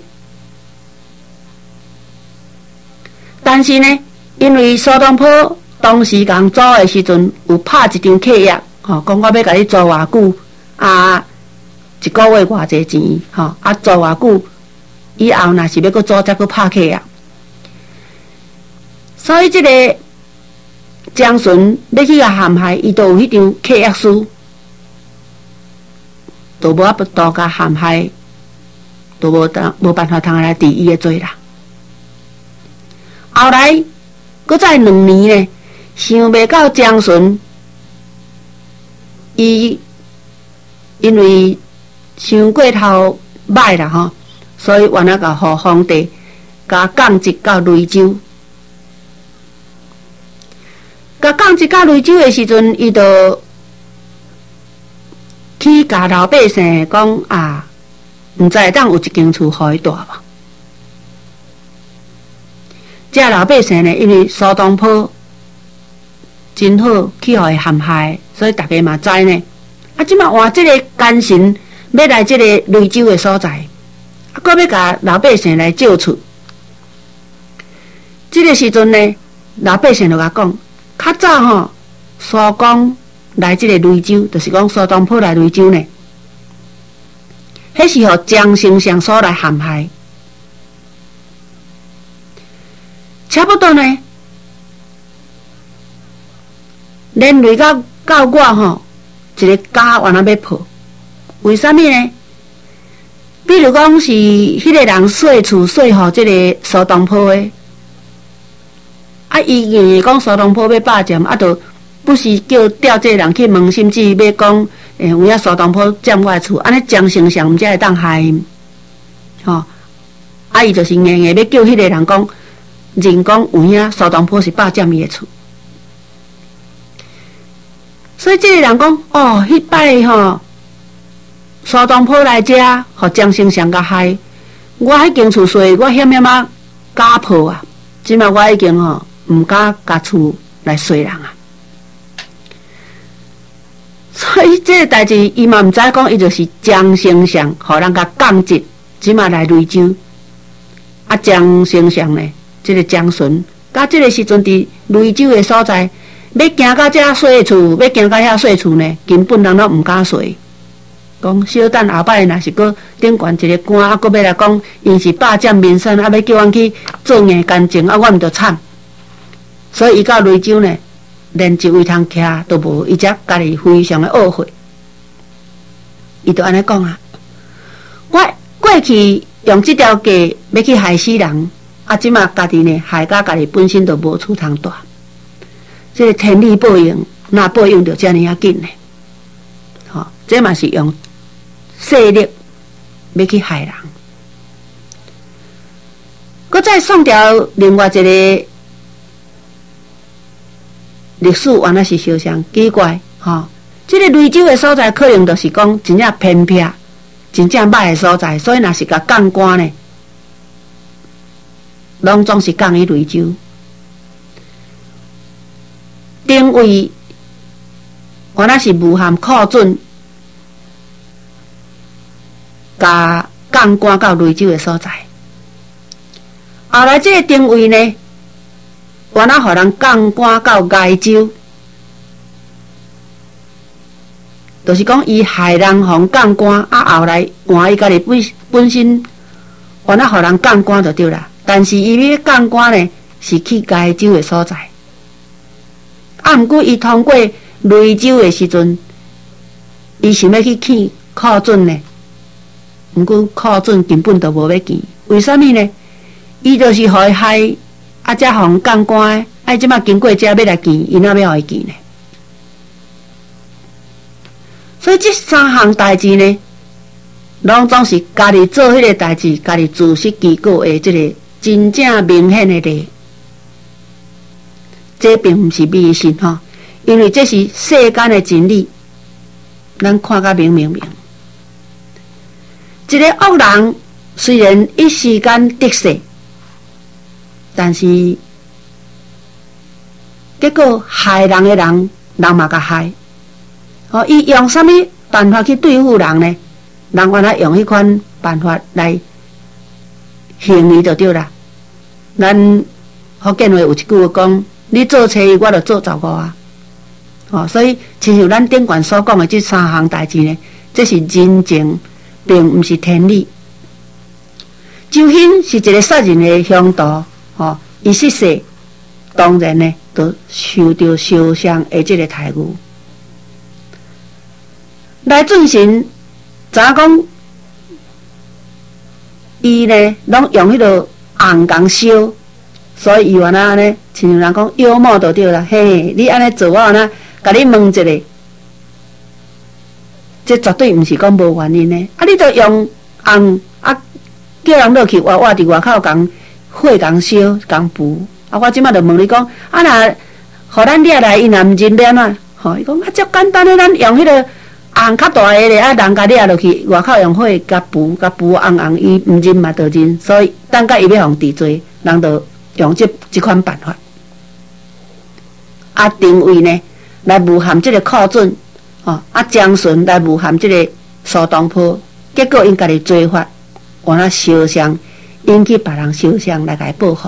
但是呢，因为苏东坡当时共租的时阵，有拍一张契约，吼，讲我要甲你租偌久，啊，一个月偌济钱，吼，啊，租偌久，以后若是要搁租，再搁拍契约。所以这个江巡要去甲陷害，伊都有迄张契约书。都无法度甲陷害，都无当无办法通来治伊的罪啦。后来，搁再两年呢，想袂到江巡，伊因为想过头歹啦吼，所以原来甲互皇帝甲降职到雷州。甲降职到雷州的时阵，伊就去甲老百姓讲啊，毋知当有一间厝互伊住无？这老百姓呢，因为苏东坡真好，去互伊陷害，所以大家嘛知呢。啊，即马换这个奸臣要来这个雷州的所在，啊，搁要甲老百姓来借厝。这个时阵呢，老百姓就甲讲，较早吼，苏公来这个雷州，就是讲苏东坡来雷州呢，迄是互江丞相所来陷害。差不多呢，连累到到我吼，一个家原来要破，为什么呢？比如讲是迄个人说厝说互这个苏东坡的，啊，伊认为讲苏东坡要霸占，啊，就不是叫调这个人去问，甚至要讲，诶、欸，有影苏东坡占我的厝，安尼江丞相毋才会当害因，吼，啊，伊就是硬硬要叫迄个人讲。认讲有影苏东坡是霸占伊的厝，所以这个人讲哦，迄摆吼，苏东坡来遮，互江丞相甲害，我迄间厝衰，我险险啊家破啊，即马我已经吼毋敢甲厝来衰人啊，所以这个代志伊嘛毋知讲，伊就是江丞相，互人甲降职，即马来雷州，啊江丞相呢？这个江巡，到这个时阵伫雷州的所在，要行到遮说厝，要行到遐说厝呢，根本人都毋敢说。讲小等后摆若是搁顶悬一个官，啊，搁要来讲，因是霸占民生，啊，要叫阮去做硬干净，啊，阮毋着惨。所以伊到雷州呢，连一位通徛都无，伊则家己非常的懊悔。伊就安尼讲啊，我过去用这条计要去害死人。啊！即马家己呢，害甲家己本身就无厝通住，这个天理报应，哪报应着遮尔啊紧呢？吼、哦，这嘛是用势力要去害人。搁再送掉另外一个历史，原来是相当奇怪，吼、哦。这个雷州的所在，可能就是讲真正偏僻、真正歹的所在，所以若是甲降官呢。拢总是降于雷州，定位原来是武汉寇准，甲降官到雷州的所在。后来这个定位呢，原来互人降官到崖州，就是讲伊害人互降官，啊后来换伊家己本本身，原来互人降官就对啦。但是伊要降官呢，是去崖州的所在。啊，毋过伊通过雷州的时阵，伊想要去见寇准呢。毋过寇准根本就无要见，为什么呢？伊就是互伊害，啊，才互降官的，啊，即马经过遮要来见，伊哪要互伊见呢？所以这三项代志呢，拢总是家己做迄个代志，家己自食其果的即个。真正明显的例， 这并毋是迷信吼，因为这是世间的真理，咱看甲明明明。一个恶人虽然一时间得势，但是结果害人的人，人嘛甲害。哦，伊用啥物办法去对付人呢？人原来用迄款办法来行伊就对啦。咱福建话有一句话讲：你做初一，我就做十五啊。哦，所以亲像咱顶悬所讲的这三项代志呢，这是人情，并毋是天理。周兴是一个杀人的凶徒，哦，伊失势，当然呢，就受到烧伤的这个待遇。来准神知影讲，伊呢拢用迄个红钢烧，所以伊原来安尼，亲像人讲妖魔就对啦。嘿，你安尼做我安尼，甲你问一下，这绝对毋是讲无原因的。啊，你就用红啊，叫人落去活活伫外口共火共烧共扶。啊，我即摆就问你讲，啊若互咱掠来，伊若毋认了哪？吼，伊讲啊，足简单的，咱用迄个红较大个咧，啊，人甲掠落去外口用火甲扶甲扶红红，伊毋认嘛就认，所以等甲伊要互治罪，人就用即即款办法。啊，定位呢来诬陷即个寇准，吼，啊，江顺来诬陷即个苏东坡，结果因家己做法，完了烧伤，引起别人烧伤来甲伊报复。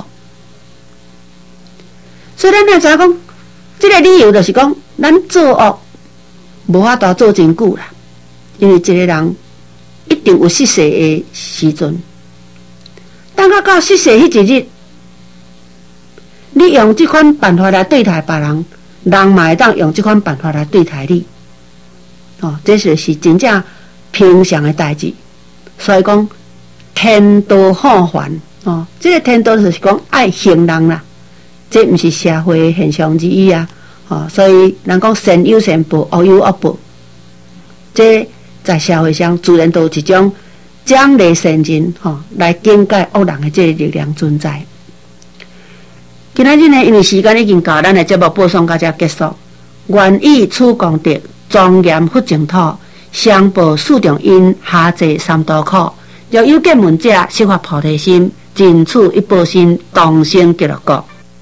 所以咱也知影讲，即个理由就是讲，咱做恶无法度做真久啦，因为一个人一定有失势的时阵。等到到失势迄一日，你用这款办法来对待别人，人嘛会当用这款办法来对待你。哦，这就是真正平常的代志。所以讲天道好还哦，这个天道就是讲爱行人啦。这毋是社会现象之一啊！哦，所以人讲善有善报，恶有恶报。这在社会上自然都有一种奖励善人，吼、哦，来警戒恶人的这个力量存在。今仔日呢，因为时间已经到，咱的节目播送到这结束。愿以此功德，庄严佛净土，相报四重因，下济三途苦。若有见闻者，悉发菩提心，尽此一报身，同生极乐国。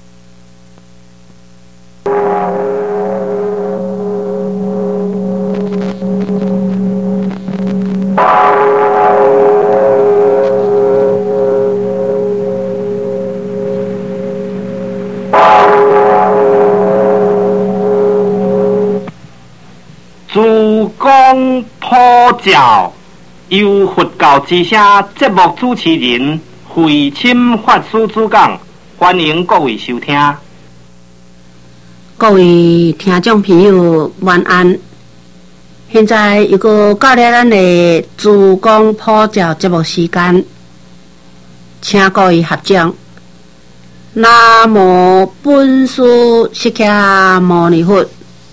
诸公普照，由佛教之声节目主持人慧钦法师主讲，欢迎各位收听。 各位听众朋友，晚安。现在又个到了咱的诸公普照节目时间，请各位合掌。南无本师释迦牟尼佛。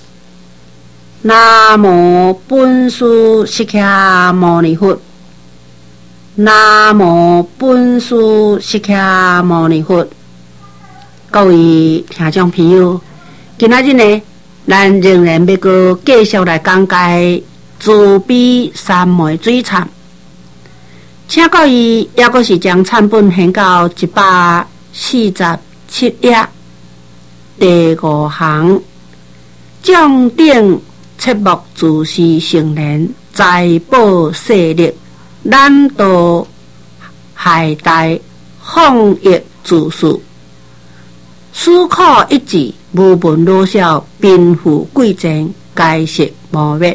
南无本师释迦牟尼佛。南无本师释迦牟尼佛。各位听众朋友，今仔日呢，咱仍然要个继续来讲解慈悲三昧水忏，请各位也个是将忏本献到一百四十七页第五行，将顶切莫自是成年，财宝势力，懒惰害大，放逸自私，思考一致，无闻罗笑，贫富贵贱，该食无灭。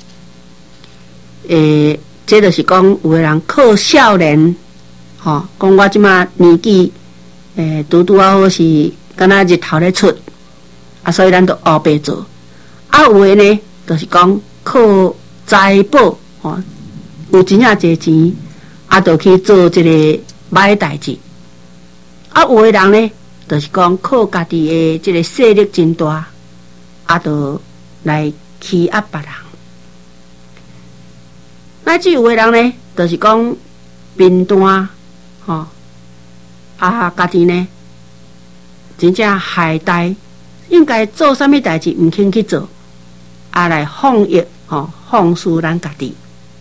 诶，这就是讲有个人靠少年，吼、哦，讲我即马年纪，诶，拄拄啊好是敢若日头咧出，啊，所以咱都黑白做。啊，有诶呢，就是讲靠财宝，吼、哦，有真正侪钱，啊，就去做这个歹代志。啊，有诶人呢，就是讲靠家己诶这个势力真大，啊，就来欺压别人。乃至有诶人呢，就是讲贫惰，吼、哦，啊，家己呢真正害大， 应该做啥物代志毋肯去做，啊来放逸吼，放肆咱家己。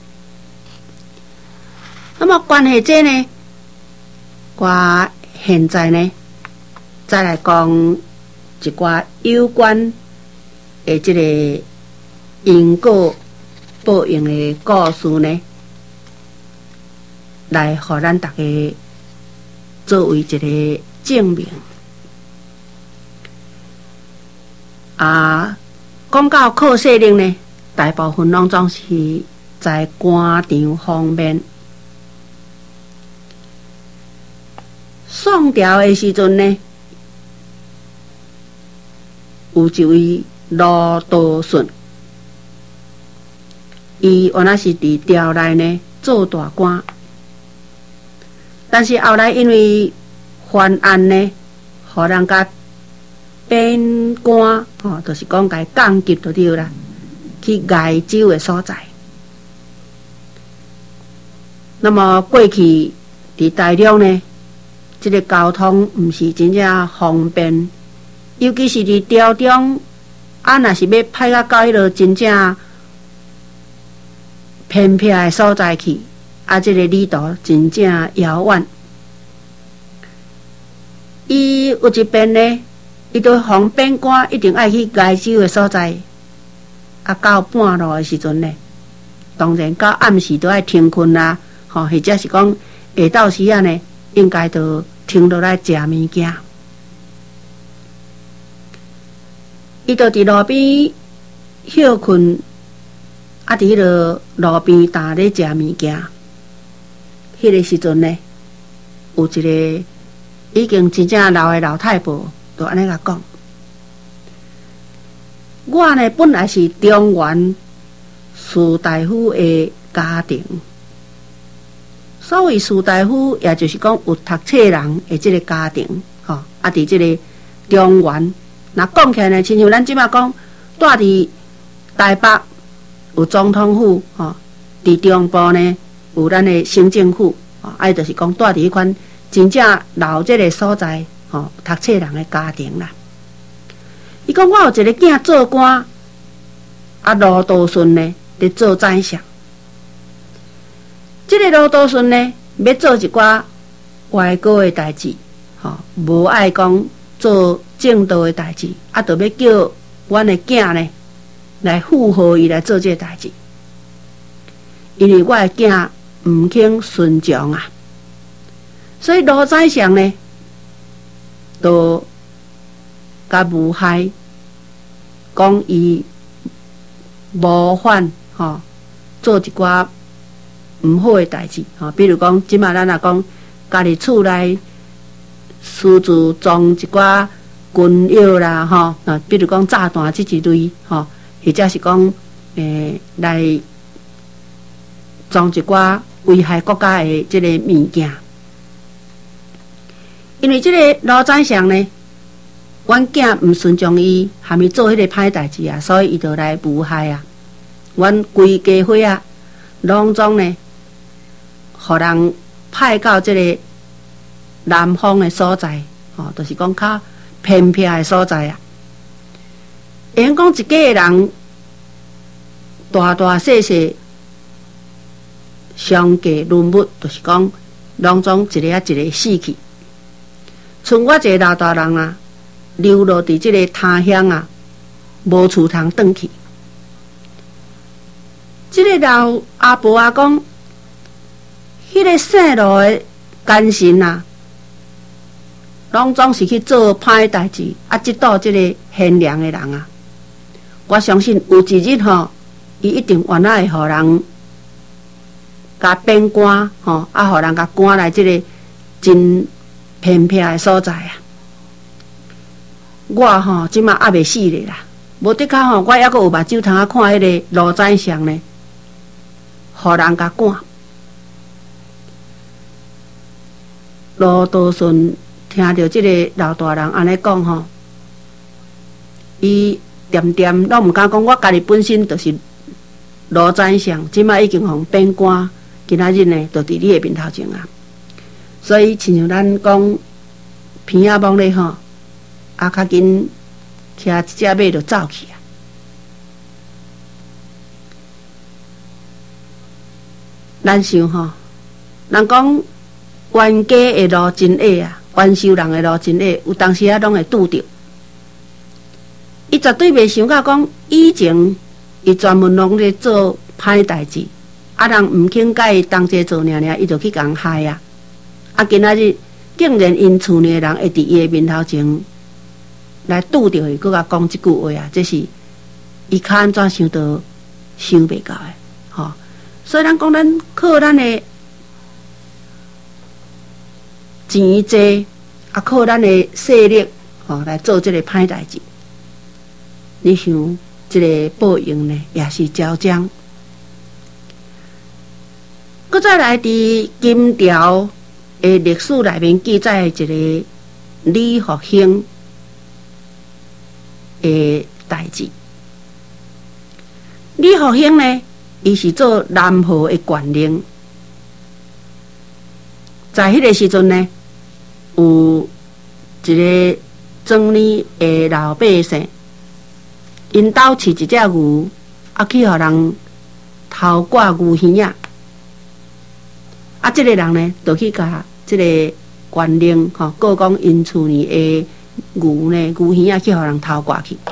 那么关系这呢，我现在呢，再来讲一寡有关的这个因果报应的故事呢，来互咱大家作为一个证明。啊，讲到靠势力呢，大部分拢总是在官场方面。宋朝的时阵呢，有一位罗道顺，伊原来是伫朝内呢做大官，但是后来因为犯案呢，互人家贬官，吼、哦，就是讲甲降级就对啦，去崖州的所在。那么过去伫大陆呢，这个交通毋是真正方便，尤其是伫朝中，啊，若是要派到到迄落真正偏僻的所在去，啊，这个旅途真正遥远。伊有一遍呢，伊都方便官一定爱去崖州的所在，啊，到半路的时阵呢，当然到暗时都爱停困啦，吼、哦，或者是讲下昼时啊呢，应该都停落来食物件。伊就伫路边休困，啊，伫迄落路边搭咧食物件。迄个时阵呢，有一个已经真正老的老太婆，就安尼甲讲：我呢本来是中原士大夫的家庭，所谓士大夫，也就是讲有读册人的即个家庭，吼、哦，啊，伫即个中原。那讲起来呢，亲像咱即马讲，住伫台北有总统府，吼、哦，伫中部呢有咱的行政府，哦，啊，就是讲住伫迄款真正老即个所在，吼、哦，读册人的家庭啦。伊讲我有一个囝做官，啊，罗道顺呢伫做宰相。即、这个罗道顺呢，要做一寡歪高的代志，吼、哦，无爱讲做正道的代志，啊，就要叫阮的囝呢来附和伊来做这个代志，因为我的囝毋肯顺从啊，所以罗宰相呢，就甲无害，讲伊无犯吼、哦，做一寡毋好的代志吼，比如讲，即马咱若讲家己厝内私自装一寡军药啦，吼，啊，比如讲炸弹这一类，吼，或者是讲，诶、呃，来装一寡危害国家的这个物件。因为这个罗宰相呢，阮囝毋顺从伊，含伊做迄个歹代志啊，所以伊就来无害啊。阮规家伙啊，拢总呢，互人派到这个南方的所在，吼、哦，就是讲较偏僻的所在啊。因讲一家的人大大细细相继沦没，就是讲拢总一个啊一个死去。剩我一个老大人啊，流落伫即个他乡啊，无厝通转去。即、这个老阿婆啊讲，迄、那个姓罗的奸臣啊，拢总是去做歹代志，啊，即倒即个贤良的人啊，我相信有一日吼，伊一定原来会互人甲贬官吼，啊，互人甲赶来即个真偏僻的所在啊。我吼即马还未死咧啦，无得较吼，我还阁有目睭通啊看迄个罗宰相呢，互人甲赶。罗道顺听到即个老大人安尼讲吼，伊点点拢毋敢讲，我家己本身就是罗宰相，即摆已经互贬官，今仔日呢，就伫你的面头前啊。所以，亲像咱讲片仔网咧吼，啊，较紧骑一只马就走去啊。咱想吼，人讲冤家的路真矮啊，冤仇人的路真矮，有当时啊拢会拄着。伊绝对袂想到讲，以前伊专门拢咧做歹代志，啊人毋肯甲伊同齐做尔尔，伊就去共害啊。啊，今仔日竟然因厝内的人会伫伊的面头前来拄着伊，搁甲讲即句话啊！这是伊较安怎想到想袂到的，吼、哦。所以咱讲，咱靠咱的钱济，啊靠咱的势力，吼、哦、来做即个歹代志。你想，即个报应呢，也是照将。搁再来伫金条的历史内面记载一个李福兴的代志。李福兴呢，伊是做南河的县令，在迄个时阵呢，有一个庄里的老百姓。因兜饲一只牛，啊去互人偷挂牛耳仔，啊，即、这个人呢，就去甲即个县令吼，告讲因厝里的牛呢，牛耳仔去互人偷挂去。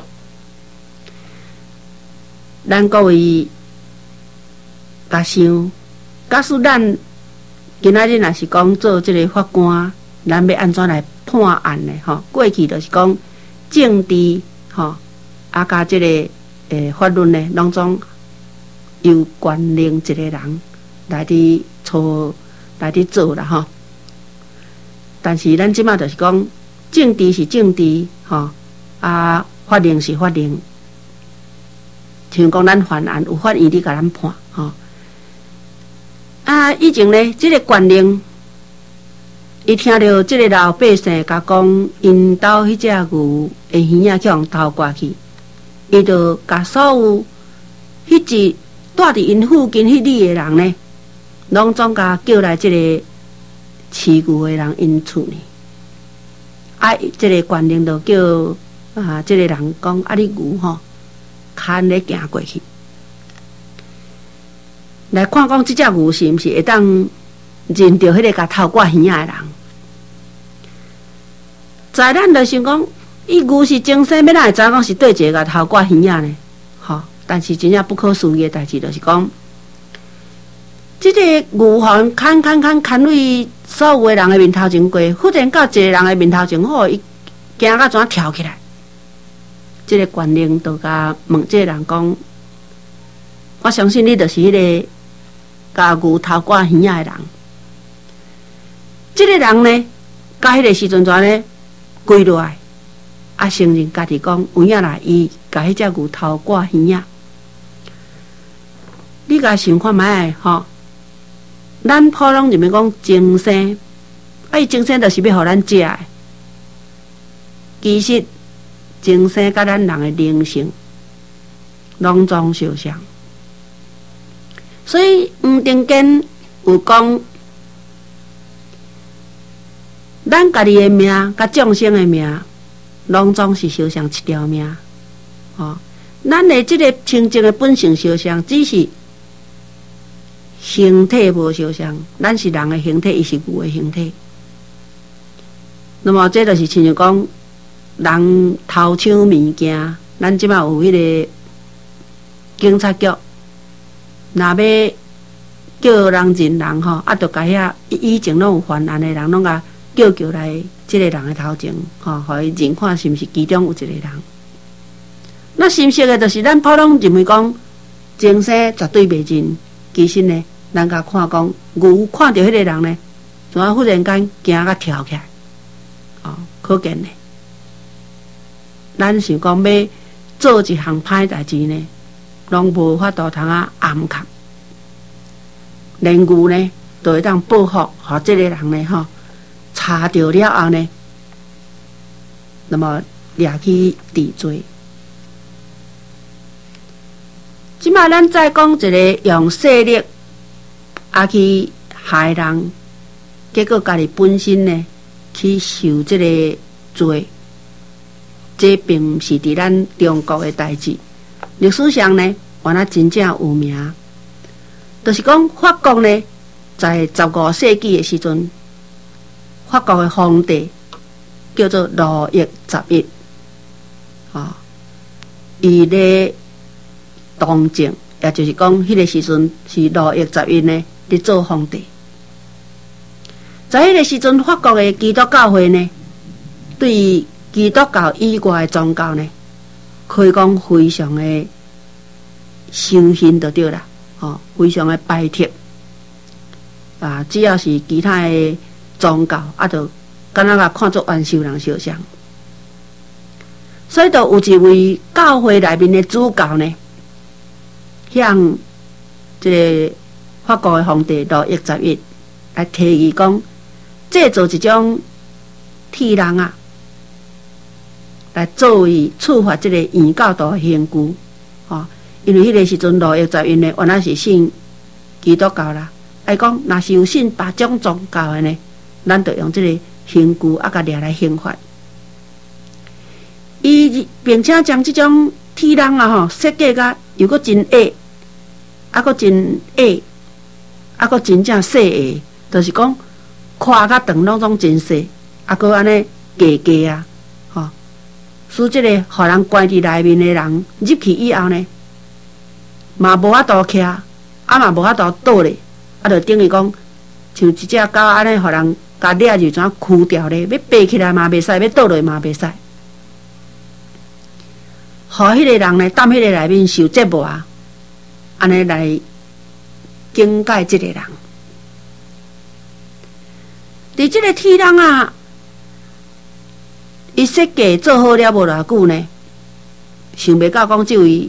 咱各位甲想，假使咱今仔日若是讲做即个法官，咱要安怎来判案呢？吼，过去就是讲政治吼。啊，甲即、這个诶法律呢，拢总由县令一个人来伫操来伫做啦吼。但是咱即马就是讲，政治是政治吼，啊法令是法令。像讲咱犯案有法院伫甲咱判吼。啊，以前呢，即、這个县令伊听到即个老百姓甲讲，因兜迄只牛的耳仔去互偷挂去。伊就甲所有迄只住伫因附近迄里的人呢，拢总甲叫来即个饲牛的人因厝呢。啊，即个县令就叫啊，即个人讲啊，你牛吼，牵咧行过去，来看讲即只牛是毋是会当认着迄个甲偷挂耳仔的人。在咱就想讲。伊牛是精生，要哪会知讲是对一个甲偷挂耳仔呢？吼、哦！但是真正不可思议的代志，就是讲，即、这个牛吼牵牵牵牵对所有的人的面头前过，忽然到一个人的面头前，吼，伊惊到怎跳起来？即、这个县令就甲问即个人讲：我相信你就是迄个甲牛偷挂耳仔的人。即、这个人呢，到迄个时阵转呢，跪落来。啊，承认家己讲有影啦，伊甲迄只牛偷挂耳仔。你甲想看觅吼，咱普通就免讲精生，啊，伊精生就是要互咱食的。其实精生甲咱人的灵性拢总相像，所以黄庭坚有讲，咱家己的命甲众生的命。拢总是相像一条命，吼、哦！咱的这个清净的本性相像，只是形体无相像。咱是人的形体，伊是牛的形体。那么这就是亲像讲，人偷抢物件，咱即摆有迄个警察局，若要叫人认人吼，啊，就甲遐以前拢有犯案的人，拢甲叫叫来。即个人的头前，吼、哦，互伊认看是毋是其中有一个人。那深色的，就是咱普通认为讲，精生绝对袂认。其实呢，咱甲看讲，牛看到迄个人呢，怎啊忽然间惊甲跳起来，哦，可见呢，咱想讲要做一项歹代志呢，拢无法度通啊暗藏。连牛呢，都会当报复，互即个人呢，吼。查到了后呢，那么掠去治罪。即摆咱再讲一个用势力啊去害人，结果家己本身呢去受这个罪。 这并毋是伫咱中国的代志。历史上呢，原来真正有名，就是讲法国呢，在十五世纪的时阵，法国的皇帝叫做路易十一，啊，伊咧当政，也就是讲，迄个时阵是路易十一呢咧做皇帝。在迄个时阵，法国的基督教会呢，对基督教以外的宗教呢，可以讲非常的修行就对啦，哦，非常的排斥啊！只要是其他的宗教，啊，就敢若甲看作元首人相像。所以，就有一位教会内面的主教呢，向这个法国的皇帝路易十一来提议讲，制造一种铁笼啊，来作为处罚这个异教徒的刑具，哦，因为迄个时阵路易十一呢，原来是信基督教啦。爱讲，若是有信别种宗教的呢，咱就用这个刑具啊，甲掠来刑罚。伊并且将这种铁笼啊，吼设计甲又搁真矮，啊，搁真矮，啊，搁真正细个，就是讲胯甲长拢总真细，啊，搁安尼低低啊。使这个互人关伫内面的人入去以后呢，嘛无法度徛，啊嘛无法度倒咧，啊，就等于讲像一只狗安尼，互人甲掠就怎锯掉咧，要爬起来嘛袂使，要倒落嘛袂使，互迄个人呢，踮迄个内面受折磨啊，安尼来警戒这个人。伫这个铁笼啊，伊设计做好了无偌久呢，想袂到讲这位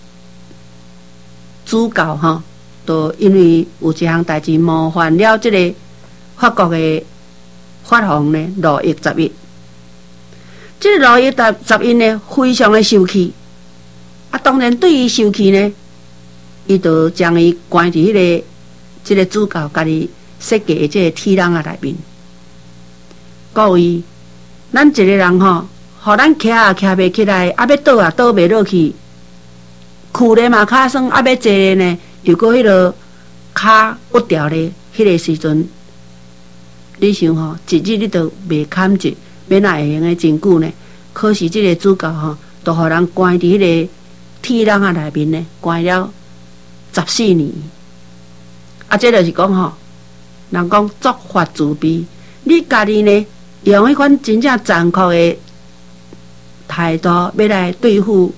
主教吼，都因为有一项代志冒犯了这个法国的法皇呢，路易十一。这个路易十一呢，非常的生气，啊，当然对于生气呢，伊就将伊关伫迄个这个主教家己设计的这个铁笼啊内面。各位，咱一个人吼，互咱徛也徛袂起来，啊要倒也倒袂落去，躯咧嘛较酸，啊要坐咧呢，又搁迄落骹屈掉咧，迄个时阵，你想吼，一日你都袂堪住，要哪会用诶真久呢？可是即个主教吼，都互人关伫迄个铁笼啊内面呢，关了十四年。啊，这就是讲吼，人讲作法自毙，你家己呢？用迄款真正残酷的态度，要来对付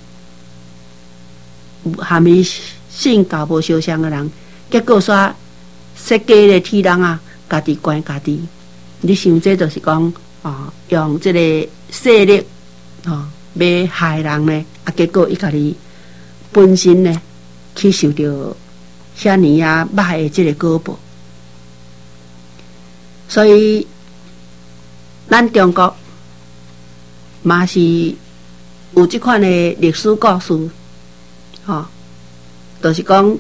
含伊信教无相像的人，结果煞设计的铁笼啊，家己关家己。你想，这就是讲啊，用这个势力啊，要害人呢，啊，结果伊家己本身呢，去受到遐尼啊歹的这个果报，所以。咱中国嘛是有即款的历史故事，吼、哦，就是讲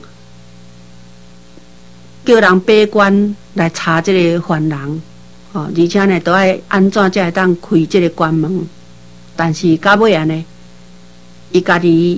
叫人闭关来查即个犯人，吼、哦，而且呢，都爱安怎才会当开即个关门。但是到尾啊呢，伊家己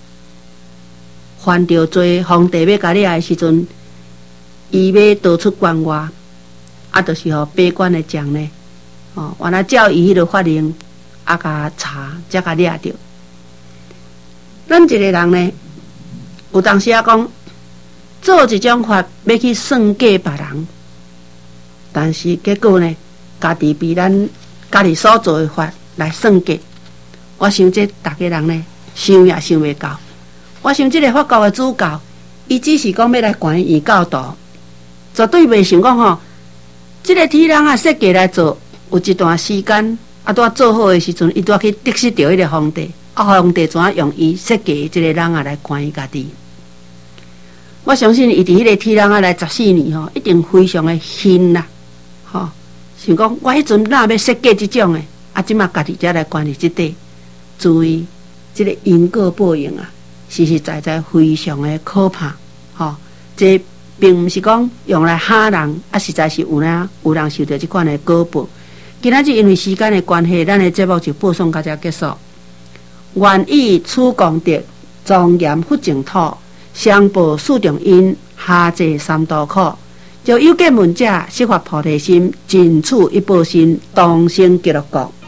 犯着罪，皇帝要甲你的时阵，伊要逃出关外，啊，就是互闭关的将呢。哦，原来照伊迄个法令，啊，甲查，才甲掠着。咱一个人呢，有当时啊讲，做一种法要去算计别人，但是结果呢，家己被咱家己所做的法来算计。我想这大家人呢，想也想袂到。我想这个法国的主教，伊只是讲要来管异教徒，绝对袂想讲吼，这个铁笼啊设计来做。有一段时间，啊，拄做好的时阵，伊拄去得失着迄个皇帝，啊，皇帝怎用伊设计即个笼啊来关伊家己？我相信伊伫迄个铁笼啊来十四年吼，一定非常的恨啦，吼，想讲我迄阵哪要设计即种的，啊，即马家己才来关伫即底，注意即个因果报应啊，实实在在非常的可怕，吼，这并毋是讲用来吓人，啊，实在是有呢，有人受到即款的果报。今仔日因为时间的关系，咱的节目就播送到这结束。 愿以此功德庄严佛净土，相报四重因，下济三途苦。就有见闻者，悉发菩提心，尽此一报身，当生极乐国。